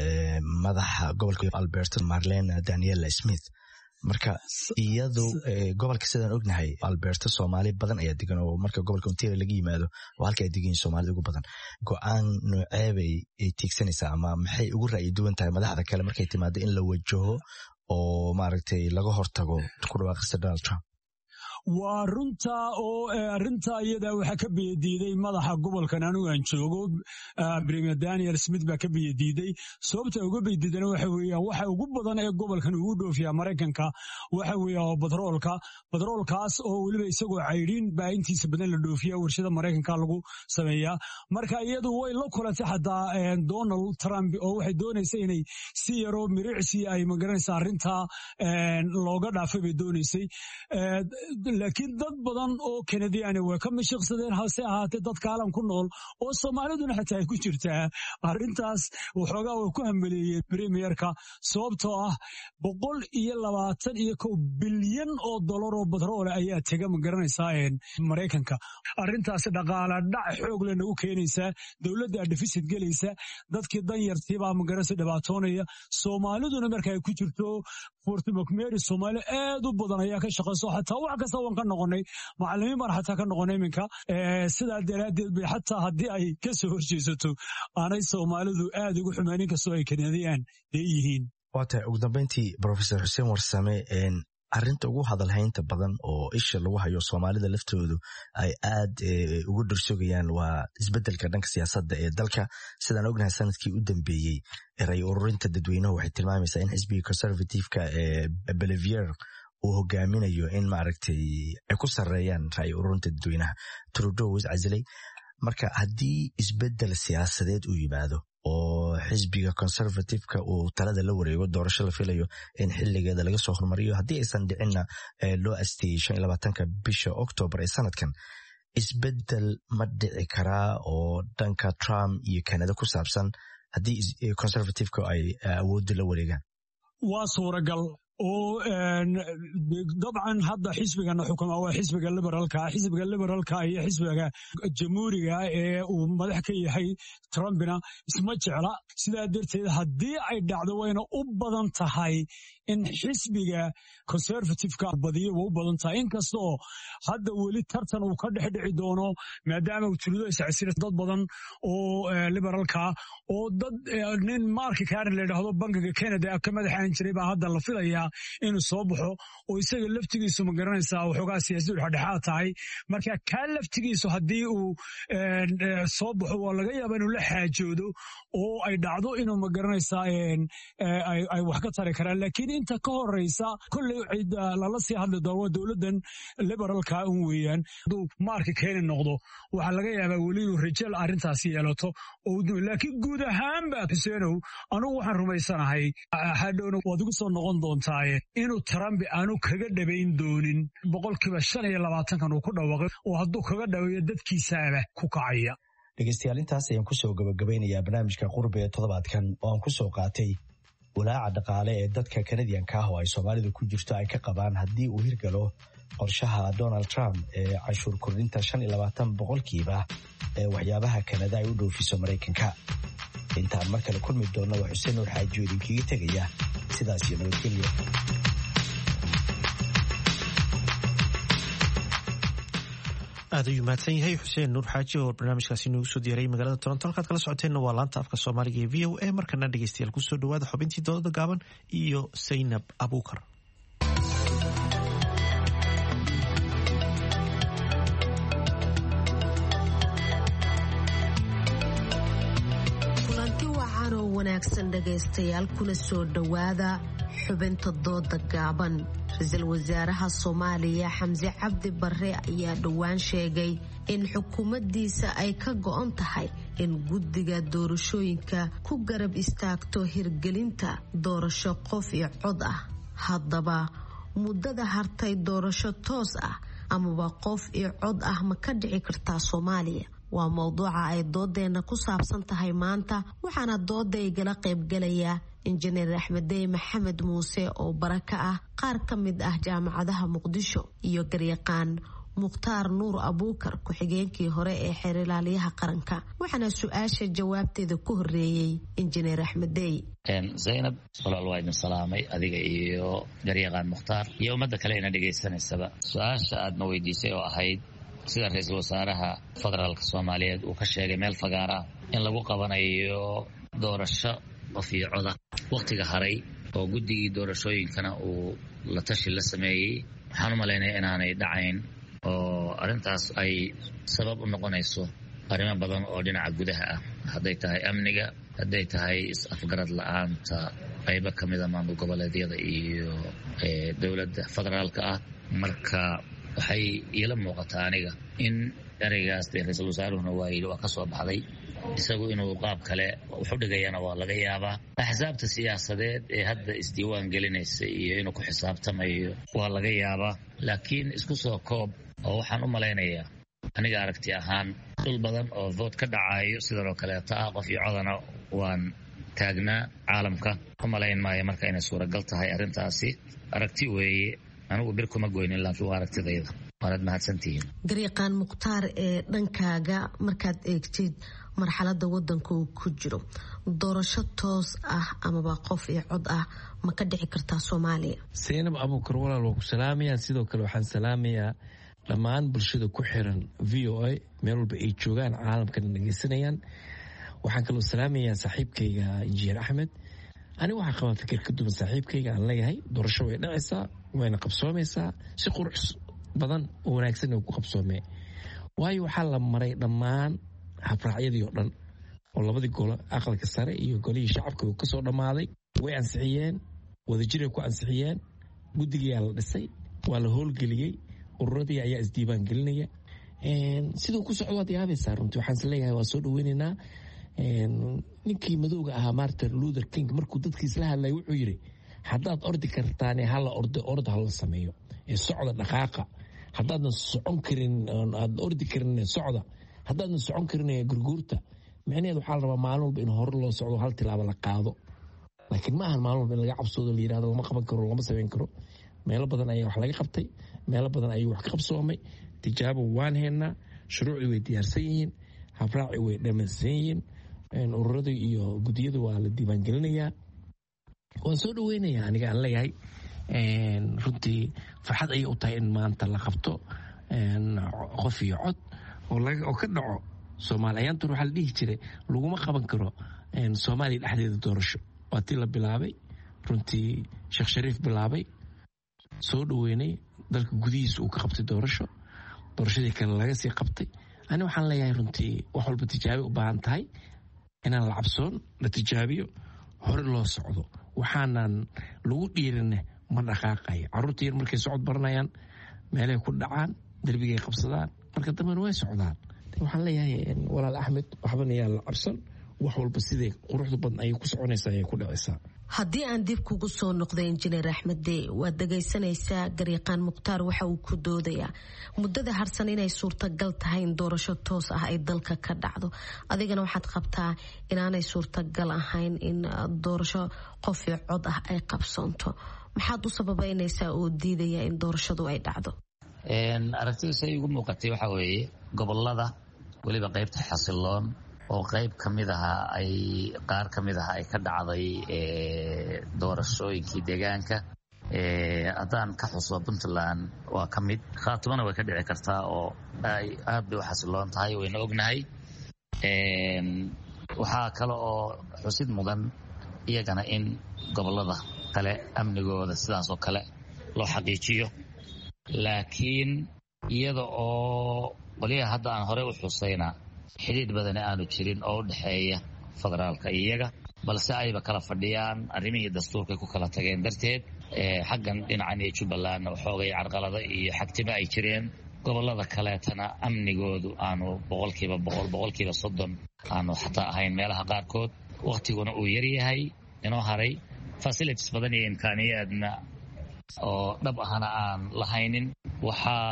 madaxa gobolka Alberta Marlene Daniela Smith marka iyadu gobolka sidaan ognahay Alberta Soomaali badan ayaa degan oo marka gobolka Ontario laga yimaado oo halka ay degan Soomaalida ugu badan go'aan noocee bay tiigsanaysaa ama maxay ugu ra'yi duwan tahay madaxda kale markay timaado in la wajaho oo maaragtay laga hortago ku dhawaaqista Donald Trump waa runta oo arinta iyada waxa ka biyadiiday madaxa gobolkan anigu aan joogo Premier Daniel Smith baa ka biyadiiday sababta ugu biyadiidana waxa weeyaan waxa ugu badan ee gobolkan ugu dhoofiya Mareykanka waxa weeyaan batroolka batroolkaas oo waliba isagoo cayrin baa intiisa badan la dhoofiya warshada Mareykanka lagu sameeyaa marka iyadu way la kulantay hadaa Donald Trump oo waxay doonaysaa inay si yaro miricsi ay magaranaysaa arinta looga dhaafay bay doonaysay laakiin dad badan oo Canadian way ka mashaqsadeen hase ahaatee dad kaalan ku nool oo Soomaaliduna xitaa ay ku jirtaa arintaas waxoogaa way ku hambaliyeen premierka sababtoo ah boqol iyo labaatan iyo kow bilyan oo dollar oo batrool ayaa taga ma garanaysaa Mareykanka arintaas dhaqaale dhac xoog leh nagu keenaysa dawladda deficit galaysa dadkii dan yartii baa ma garanaysaa dhibaatoonaya Soomaaliduna marka ay ku jirto Fort McMurray Soomaali aad u badan ayaa ka shaqeyso xataa wax kasta waan ka noqonay macallimiin baan xataa ka noqonay iminka sidaa daraadeed bay xataa haddii ay ka soo horjeesato aanay Soomaalidu aad ugu xumaanin kastoo ay Canadian yihiin waa tahay ugu dambeyntii Professor Xuseen Warsame arrinta ugu hadalhaynta badan oo isha lagu hayo Soomaalida laftoodu ay aad ugu dhursugayaan waa isbedelka dhanka siyaasadda ee dalka sidaan ognahay sanadkii u dambeeyey eray ururinta dadweynuhu waxay tilmaamaysaa in xisbiga conservative-ka ee Bellevue uu hogaaminayo in maaragtay ay ku sareeyaan ra'yi ururinta dadweynaha Trudeau is casilay marka haddii isbedel siyaasadeed uu yimaado oo xisbiga conservative-ka uu talada la wareego doorasho la filayo in xilligeeda laga soo hormariyo haddii aysan dhicinna loo asteeyey shan iyo labaatanka bisha October ee sanadkan isbedel ma dhici karaa oo dhanka Trump iyo Canada ku saabsan haddii conservative-ka ay awoodda la wareegaan waa suuragal oo dabcan hadda xisbigan xukuma waa xisbiga liberalka xisbiga liberalka iyo xisbiga jamhuuriga ee uu madax ka yahay Trumpna isma jecla sidaa darteed haddii ay dhacdo wayna u badan tahay in xisbiga conservative-ka badiyo u badan tahay inkastoo hadda weli tartan uu ka dhex dhici doono maadaama uu Trudeau iscasilo dad badan oo liberalka oo dad nin Mark Carney la yiraahdo bangiga Canada ka madaxaan jiray baa hadda la filayaa inuu soo baxo oo isaga laftigiisu ma garanaysaa waxoogaa siyaasaddu dhexdhexaad tahay marka ka laftigiisu haddii uu soo baxo waa laga yaabaa inuu la xaajoodo oo ay dhacdo inuu ma garanaysaa ay wax ka tari karaan laakiin inta ka horeysa kolley cid lala sii hadli doono dowladdan liberalka un weeyaan hadduu Mark Carney noqdo waxaa laga yaabaa weli inuu rajal arrintaasi yeelato laakiin guud ahaanba Xuseenow anugu waxaan rumaysanahay hadhowna waad ugu soo noqon doontaa inuu Trump aanu kaga dhabayn doonin boqolkiiba shan iyo labaatankan uu ku dhawaaqay oo hadduu kaga dhaweeyo dadkiisaaba ku kacaya dhegeystayaal intaas ayaan kusoo gabagabeynayaa barnaamijka qurbe ee toddobaadkan oo aan kusoo qaatay walaaca dhaqaale ee dadka kanadiyanka ah oo ay soomaalidu ku jirto ay ka qabaan haddii uu hirgalo qorshaha Donald Trump ee canshuur kordhinta shan iyo labaatan boqolkiiba ee waxyaabaha Kanada ay u dhoofiso Mareykanka. intaan mar kale kulmi doona waa Xuseen Nuur Xaaji idinkaga tegaya sidaas iyo nabadgelyo. aad ayuu mahadsan yahay Xuseen Nuur Xaaji oo barnaamijkaasi noogu soo diyaariyay magaalada Toronto. halkaad kala socoteenna waa laanta afka Soomaaliga ee V O A. markana dhegeystayaal kusoo dhawaada xubintii doodada gaaban iyo Zaynab Abuukar. kulanti wacan oo wanaagsan dhegaystayaal kuna soo dhawaada xubinta dooda gaaban. ra-iisul wasaaraha Soomaaliya Xamse Cabdi Barre ayaa dhowaan sheegay in xukuumaddiisa ay ka go'an tahay in guddiga doorashooyinka ku garab istaagto hirgelinta doorasho qof iyo cod ah. haddaba muddada hartay doorasho toos ah amaba qof iyo cod ah ma ka dhici kartaa Soomaaliya? waa mowduuca ay doodeena ku saabsan tahay maanta, waxaana dooda igala qaybgalaya injineer Axmeddey Maxamed Muuse oo baraka ah qaar ka mid ah jaamacadaha Muqdisho iyo garyaqaan Mukhtaar Nuur Abuukar ku-xigeenkii hore ee xeer ilaaliyaha qaranka. waxaana su-aasha jawaabteeda ku horeeyey injineer Axmeddey. Zaynab walaal waa idin salaamay adiga iyo garyaqaan Mukhtaar iyo ummadda kale ina dhegaysanaysaba. su-aasha aad ma weydiisay oo ahayd sida ra-iisul wasaaraha federaalka Soomaaliyeed uu ka sheegay meel fagaara in lagu qabanayo doorasho qof iyo coda waqtiga haray oo guddigii doorashooyinkana uu la tashi la sameeyey. waxaan u malaynayaa inaanay dhacayn oo arrintaas ay sabab u noqonayso arrimo badan oo dhinaca gudaha ah, hadday tahay amniga, hadday tahay is-afgarad la-aanta qaybo ka mida maamul goboleedyada iyo dowladda federaalka ah. marka waxay iila muuqataa aniga in ereygaas dee ra-iisul wasaaruhuna waa yidhi waa ka soo baxday, isagu inuu qaab kale wuxu dhigayana waa laga yaabaa. axsaabta siyaasadeed ee hadda isdiiwaan gelinaysa iyo inuu ku xisaabtamayo waa laga yaabaa, laakiin isku soo koob oo waxaan u malaynayaa aniga aragti ahaan dhul badan oo vood ka dhacayo sidan oo kaleeta ah qof iyo codana waan taagnaa caalamka. u malayn maayo marka inay suuragal tahay arrintaasi. aragti weeye, anigu bir kuma goynin, laakiin waa aragtidayda. waanad mahadsantihiin. garyaqaan Mukhtaar, ee dhankaaga markaad eegtid marxaladda waddanka uu ku jiro, doorasho toos ah amaba qof iyo cod ah ma ka dhici kartaa Soomaaliya? Zaynab Abuukar walaal waa ku salaamayaa. sidoo kale waxaan salaamayaa dhammaan bulshada ku xiran V O A meel walba ay joogaan caalamkana dhegeysanayaan. waxaan kaloo salaamayaa saaxiibkayga injineer Axmed. aniga waxaa qabaa fikir ka duwan saaxiibkayga. aan leeyahay doorasho way dhacaysaa, wayna qabsoomaysaa si qurux badan oo wanaagsan oo ku qabsoomee. waayo waxaa la maray dhammaan habraacyadii oo dhan oo labadii golo aqalka sare iyo golihii shacabka uu kasoo dhammaaday. way ansixiyeen, wadajiray ku ansixiyeen, guddigayaa la dhisay, waa la howlgeliyey, ururadii ayaa isdiiwaan gelinaya. siduu ku socdo waad yaabaysaa runtii. waxaan is leeyahay waa soo dhaweynaynaa. ninkii madowga ahaa Martin Luther King markuu dadkiis la hadlay wuxuu yidhi haddaad ordi kartaan hala ordo ord hala sameeyo ee socda dhaqaaqa. haddaadan socon karin aad ordi karin socda, haddaadan socon karin gurguurta. micnaheed waxaa la rabaa maalin walba in hore loo socdo, hal tilaabo la qaado. laakiin ma ahan maalin walba in laga cabsoodo la yirahdo lama qaban karo, lama samayn karo. meelo badan ayaa wax laga qabtay, meelo badan ayuu wax ka qabsoomay. tijaabo waan haynaa, shuruucii way diyaarsan yihiin, habraaci way dhammaysan yihiin, ururada iyo guddiyada waa la diiwaangelinayaa. waan soo dhaweynayaa aniga aan leeyahay runtii farxad ayay u tahay in maanta la qabto qof iyo cod oo ka dhaco Soomaaliya. ayaantan waxaa la dhihi jiray laguma qaban karo Soomaaliya dhexdeeda doorasho. waa tii la bilaabay runtii, Sheekh Shariif bilaabay, soo dhaweynay, dalka gudihiisa uu ka qabtay doorasho, doorashadii kale laga sii qabtay. ani waxaan leeyahay runtii wax walba tijaabi u baahan tahay, inaan la cabsoon, la tijaabiyo, hore loo socdo. waxaanan lagu dhiirin ma dhaqaaqayo. carruurta yar markay socod baranayaan meelay ku dhacaan, darbigay qabsadaan, marka dambena way socdaan. waxaan leeyahay walaal Axmed waxbana yaa la cabsan, wax walba siday quruxda badan ayay ku soconaysaa ayay ku dhacaysaa. haddii aan dib kugu soo noqday injineer axmede waad dhagaysanaysaa garyaqaan mukhtaar waxa uu ku doodayaa muddada harsan inay suurtagal tahay in doorasho toos ah ay dalka ka dhacdo adigana waxaad qabtaa inaanay suurtagal ahayn in doorasho qof iyo cod ah ay qabsoonto maxaad u sababeynaysaa oo diidaya in doorashadu ay dhacdo aragtidu say ugu muuqatay waxa weeye gobolada weliba qaybta xasiloon oo qayb ka mid ahaa ay qaar ka mid aha ay ka dhacday doorashooyinkii deegaanka haddaan ka xuso puntland waa ka mid khaatimana way ka dhici kartaa oo ay aad bay u xasiloon tahay wayna ognahay waxaa kale oo xusid mudan iyagana in gobolada kale amnigooda sidaas oo kale loo xaqiijiyo laakiin iyada oo qoliyaha hadda aan horey u xusayna xidhiidh badani aanu jirin oo u dhexeeya federaalka iyaga balse ayba kala fadhiyaan arrimihii dastuurkay ku kala tageen darteed xaggan dhinacan iyo jubbalandna waxoogay carqalada iyo xagtimo ay jireen gobolada kaleetana amnigoodu aanu boqolkiiba boqol boqolkiiba soddon aanu xataa ahayn meelaha qaarkood waktiguna uu yaryahay inoo haray facilities badan iyo imkaaniyaadna oo dhab ahana aan lahaynin waxaa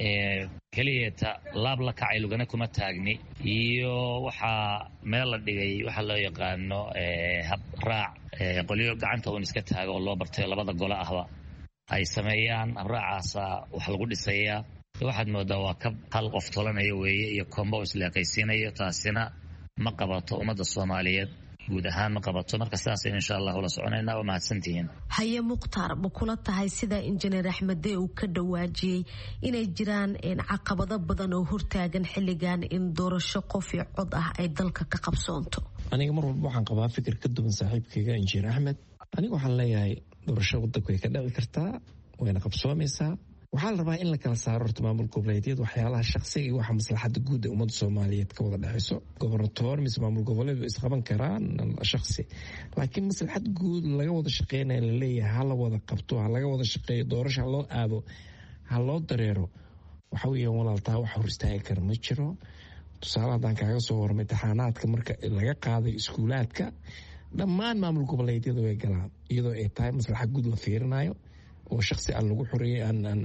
keliyata laab la kacay lugana kuma taagni iyo waxaa meel la dhigay waxaa loo yaqaano hab raac qolyo gacanta uun iska taaga oo loo bartay labada gole ahba ay sameeyaan habraacaasa wax lagu dhisayaa waxaad moodaa waa ka hal qof tolanayo weeye iyo kombo isleekaysiinayo taasina ma qabato ummadda soomaaliyeed guud ahaan ma qabato marka sidaasaynu insha allah ula soconaynaa waa mahadsantihiin haye mukhtaar ma kula tahay sida injineer axmede uu ka dhawaajiyey inay jiraan caqabado badan oo hortaagan xilligan in doorasho qof iyo cod ah ay dalka ka qabsoonto aniga mar walba waxaan qabaa fikir ka duwan saaxiibkayga injineer axmed aniga waxaan leeyahay doorasho wadanku way ka dhici kartaa wayna qabsoomaysaa waxaa la rabaa in la kala saaro horta maamul goboleedyada waxyaalaha shaqsiga iyo waxa maslaxada guud ee ummadda soomaaliyeed ka wada dhexayso gobornatoor mise maamul goboleedu isqaban karaan shaqsi laakiin maslaxad guud laga wada shaqeynaya la leeyahay ha la wada qabto ha laga wada shaqeeyo doorasho ha loo aado ha loo dareero waxa weeyaan walaaltaa wax hor istaagi kara ma jiro tusaale haddaan kaaga soo warmay taxaanaadka marka laga qaaday iskuulaadka dhammaan maamul goboleedyada way galaan iyadoo ay tahay maslaxad guud la fiirinayo oo shaksi aan lagu xoreeyey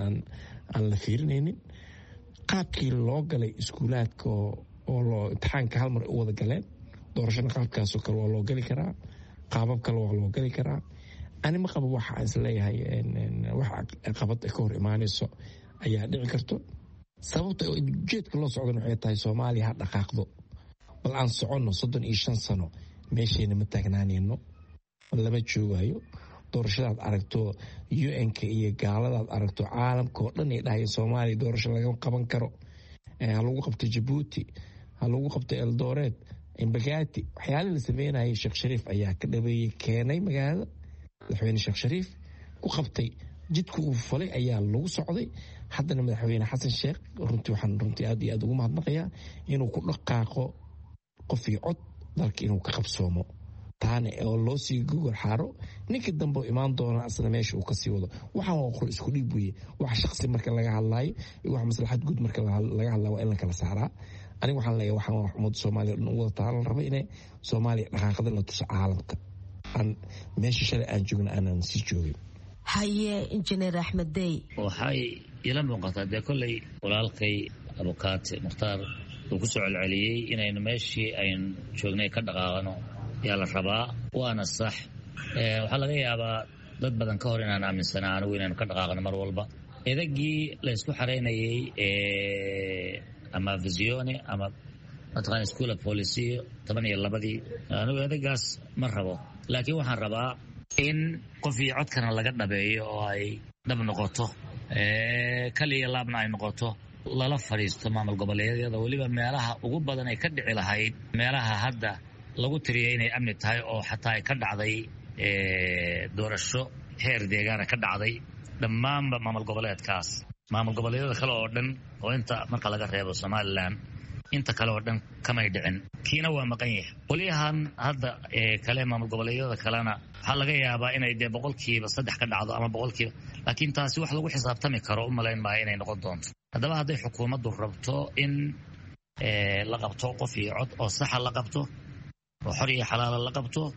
aan la fiirinaynin qaabkii loo galay iskuulaadka oo loo imtixaanka hal mar u wada galeen doorashada qaabkaasoo kale waa loo geli karaa qaabab kale waa loo geli karaa ani ma qaba waxa aan isleeyahay wax qabad ka hor imaanayso ayaa dhici karto sababta ujeedka loo socdan waxay tahay soomaaliya ha dhaqaaqdo bal aan soconno soddon iyo shan sano meeshayna ma taagnaanayno lama joogayo doorashadaad aragto u n-ka iyo gaaladaad aragto caalamka oo dhan ay dhahayeen soomaaliya doorasho laga qaban karo ha lagu qabto jabuuti ha lagu qabto eldoreed embagati waxyaalihii la sameynayay sheekh shariif ayaa ka dhabeeyey keenay magaalada madaxweyne sheekh shariif ku qabtay jidka uu falay ayaa lagu socday haddana madaxweyne xasan sheekh runtii waxaan runtii aad iyo aad ugu mahadnaqayaa inuu ku dhaqaaqo qof iyo cod dalka inuu ka qabsoomo taana oo loo sii gogol xaaro ninka dambe imaan doona asna meesha uu kasii wado waxaan waa qor isku dhiib weye wax shaqsi marka laga hadlaayo iyo wax maslaxad guud marka laga hadlaayo waa in la kala saaraa aniga waxaan leeyahay waxaan wax ummadda soomaaliya dhan u wada taala la raba inay soomaaliya dhaqaaqada la tuso caalamka aan meesha shalay aan joogna aanan sii joogin haye injineer axmed dey waxay ila muuqataa dee kolley walaalkay abukaate mukhtaar uu ku soo celceliyey inaynu meeshii aynu joognay ka dhaqaaqano yaa la rabaa waana sax waxaa laga yaabaa dad badan ka hor inaan aaminsanaa anigu inaynu ka dhaqaaqno mar walba edagii laysku xaraynayey ama visione ama mataqaana schoola policio toban iyo labadii anigu edagaas ma rabo laakiin waxaan rabaa in qof iyo codkana laga dhabeeyo oo ay dhab noqoto kaliya laabna ay noqoto lala fadhiisto maamul goboleedyada weliba meelaha ugu badan ay ka dhici lahayd meelaha hadda lagu tiriyay inay amni tahay oo xataa ay ka dhacday doorasho heer deegaana ka dhacday dhammaanba maamul goboleedkaas maamul goboleedyada kale oo dhan oo inta marka laga reebo somalilan inta kale oo dhan kamay dhicin kiina waa maqan yahay qolyahan hadda kale maamul goboleedyada kalena waxaa laga yaabaa inay dee boqolkiiba saddex ka dhacdo ama boqolkiiba laakiin taasi wax lagu xisaabtami karo u malayn maayo inay noqon doonto haddaba hadday xukuumaddu rabto in la qabto qof iyo cod oo saxa la qabto oo xor iyo xalaala la qabto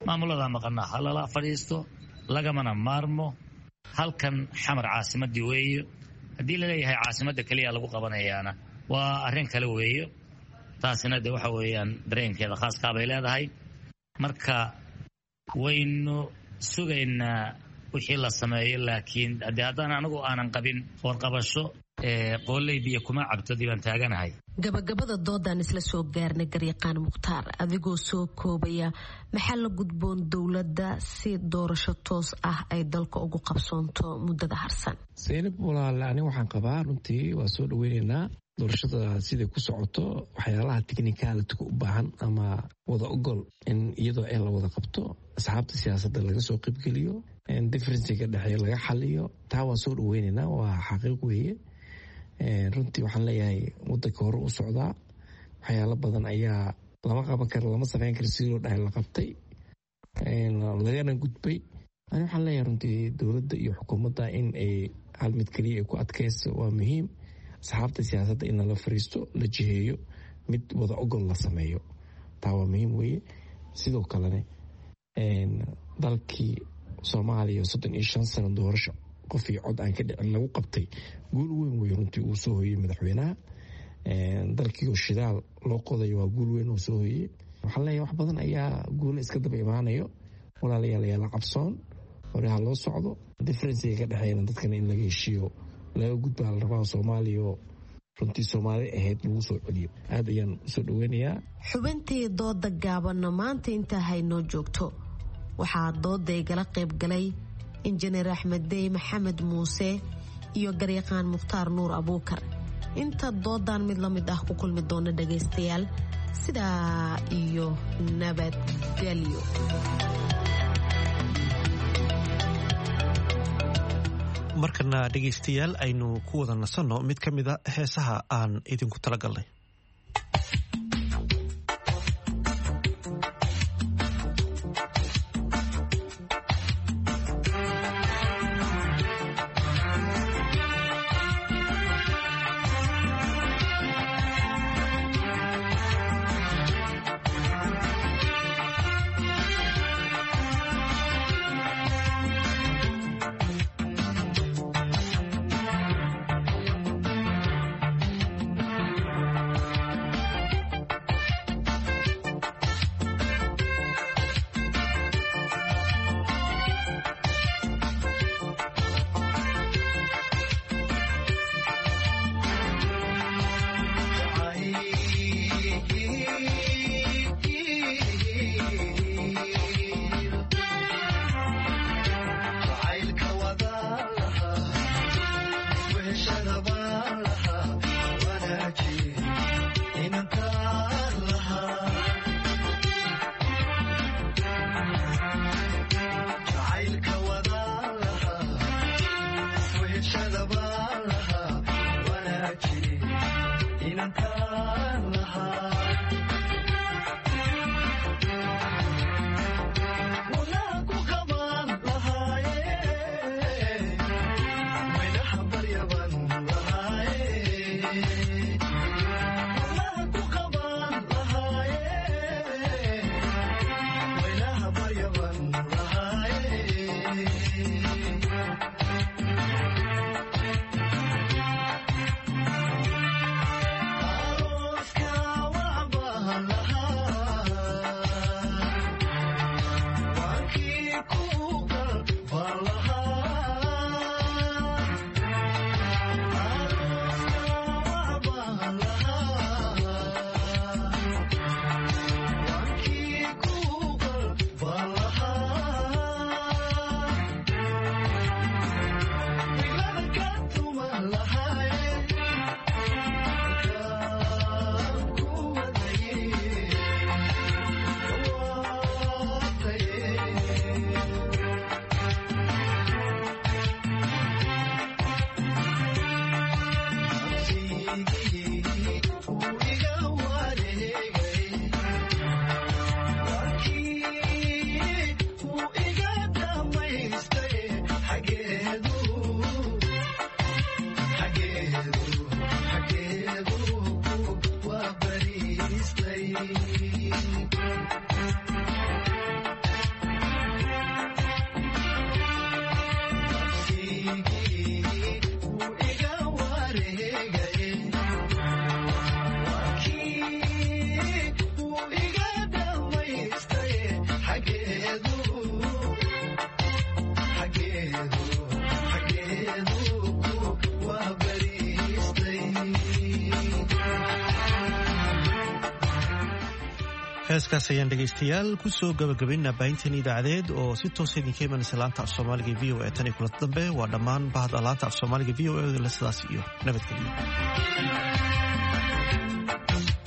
maamulada maqanaa ha lala fadhiisto lagamana maarmo halkan xamar caasimadii weeyo haddii la leeyahay caasimadda keliya lagu qabanayaana waa arrin kale weeyo taasina de waxa weeyaan dareenkeeda khaaskaa bay leedahay marka waynu sugaynaa wixii la sameeyo laakiin haddii haddaan anigu aanan qabin warqabasho qooley biyo kuma cabto diiwaan taaganahay gabagabada doodaan isla soo gaarnay garyaqaan mukhtaar adigoo soo koobaya maxaa la gudboon dowladda si doorasho toos ah ay dalka ugu qabsoonto muddada harsan Zeynab walaal ani waxaan qabaa runtii waa soo dhaweynaynaa doorashada siday ku socoto waxyaalaha technicality u baahan ama wada ogol in iyadoo ay la wada qabto asxaabta siyaasadda laga soo qaybgeliyo differencega dhexeeya laga xaliyo taa waa soo dhaweynaynaa waa xaqiiq weeye runtii waxaan leeyahay wadanka hore u socdaa waxyaalo badan ayaa lama qaban karo lama sameyn karo sidii loo dhahay la qabtay lagana gudbay ani waxaan leeyahay runtii dowladda iyo xukuumadda in ay hal mid keliya ay ku adkayso waa muhiim asxaabta siyaasadda in lala fariisto la jiheeyo mid wada ogol la sameeyo taa waa muhiim weeye sidoo kalene dalkii soomaaliya soddon iyo shan sano doorasho qof iyo cod aan ka dhicin lagu qabtay guul weyn wey runtii uu soo hoyey madaxweynaha dalkii oo shidaal loo qodayo waa guul weyn uu soo hoyey waxaan leeyahay wax badan ayaa guula iska daba imaanayo walaalayaal ayaa la cabsoon hore ha loo socdo differencega ka dhexeeyana dadkana in laga heshiiyo laga gudbaa la rabaa soomaaliya oo runtii soomaali ahayd lagu soo celiyo aad ayaan usoo dhaweynayaa xubintii dooda gaabanna maanta intaa haynoo joogto waxaa dooda igala qayb galay injineer axmed dey maxamed muuse iyo garyaqaan mukhtaar nuur abuukar inta doodan mid la mid ah ku kulmi doona dhagaystayaal sidaa iyo nabadgelyo markana dhegaystayaal aynu ku wada nasanno mid ka mida heesaha aan idinku talagalnay heeskaas ayaan dhegaystayaal kusoo gabagabaynaa baahintan idaacadeed oo si toosa idinka imanaysa laanta af soomaaliga v o e tan iyo kulanta dambe waa dhammaan bahda laanta af soomaaliga v o e la sidaas iyo nabadgelyo.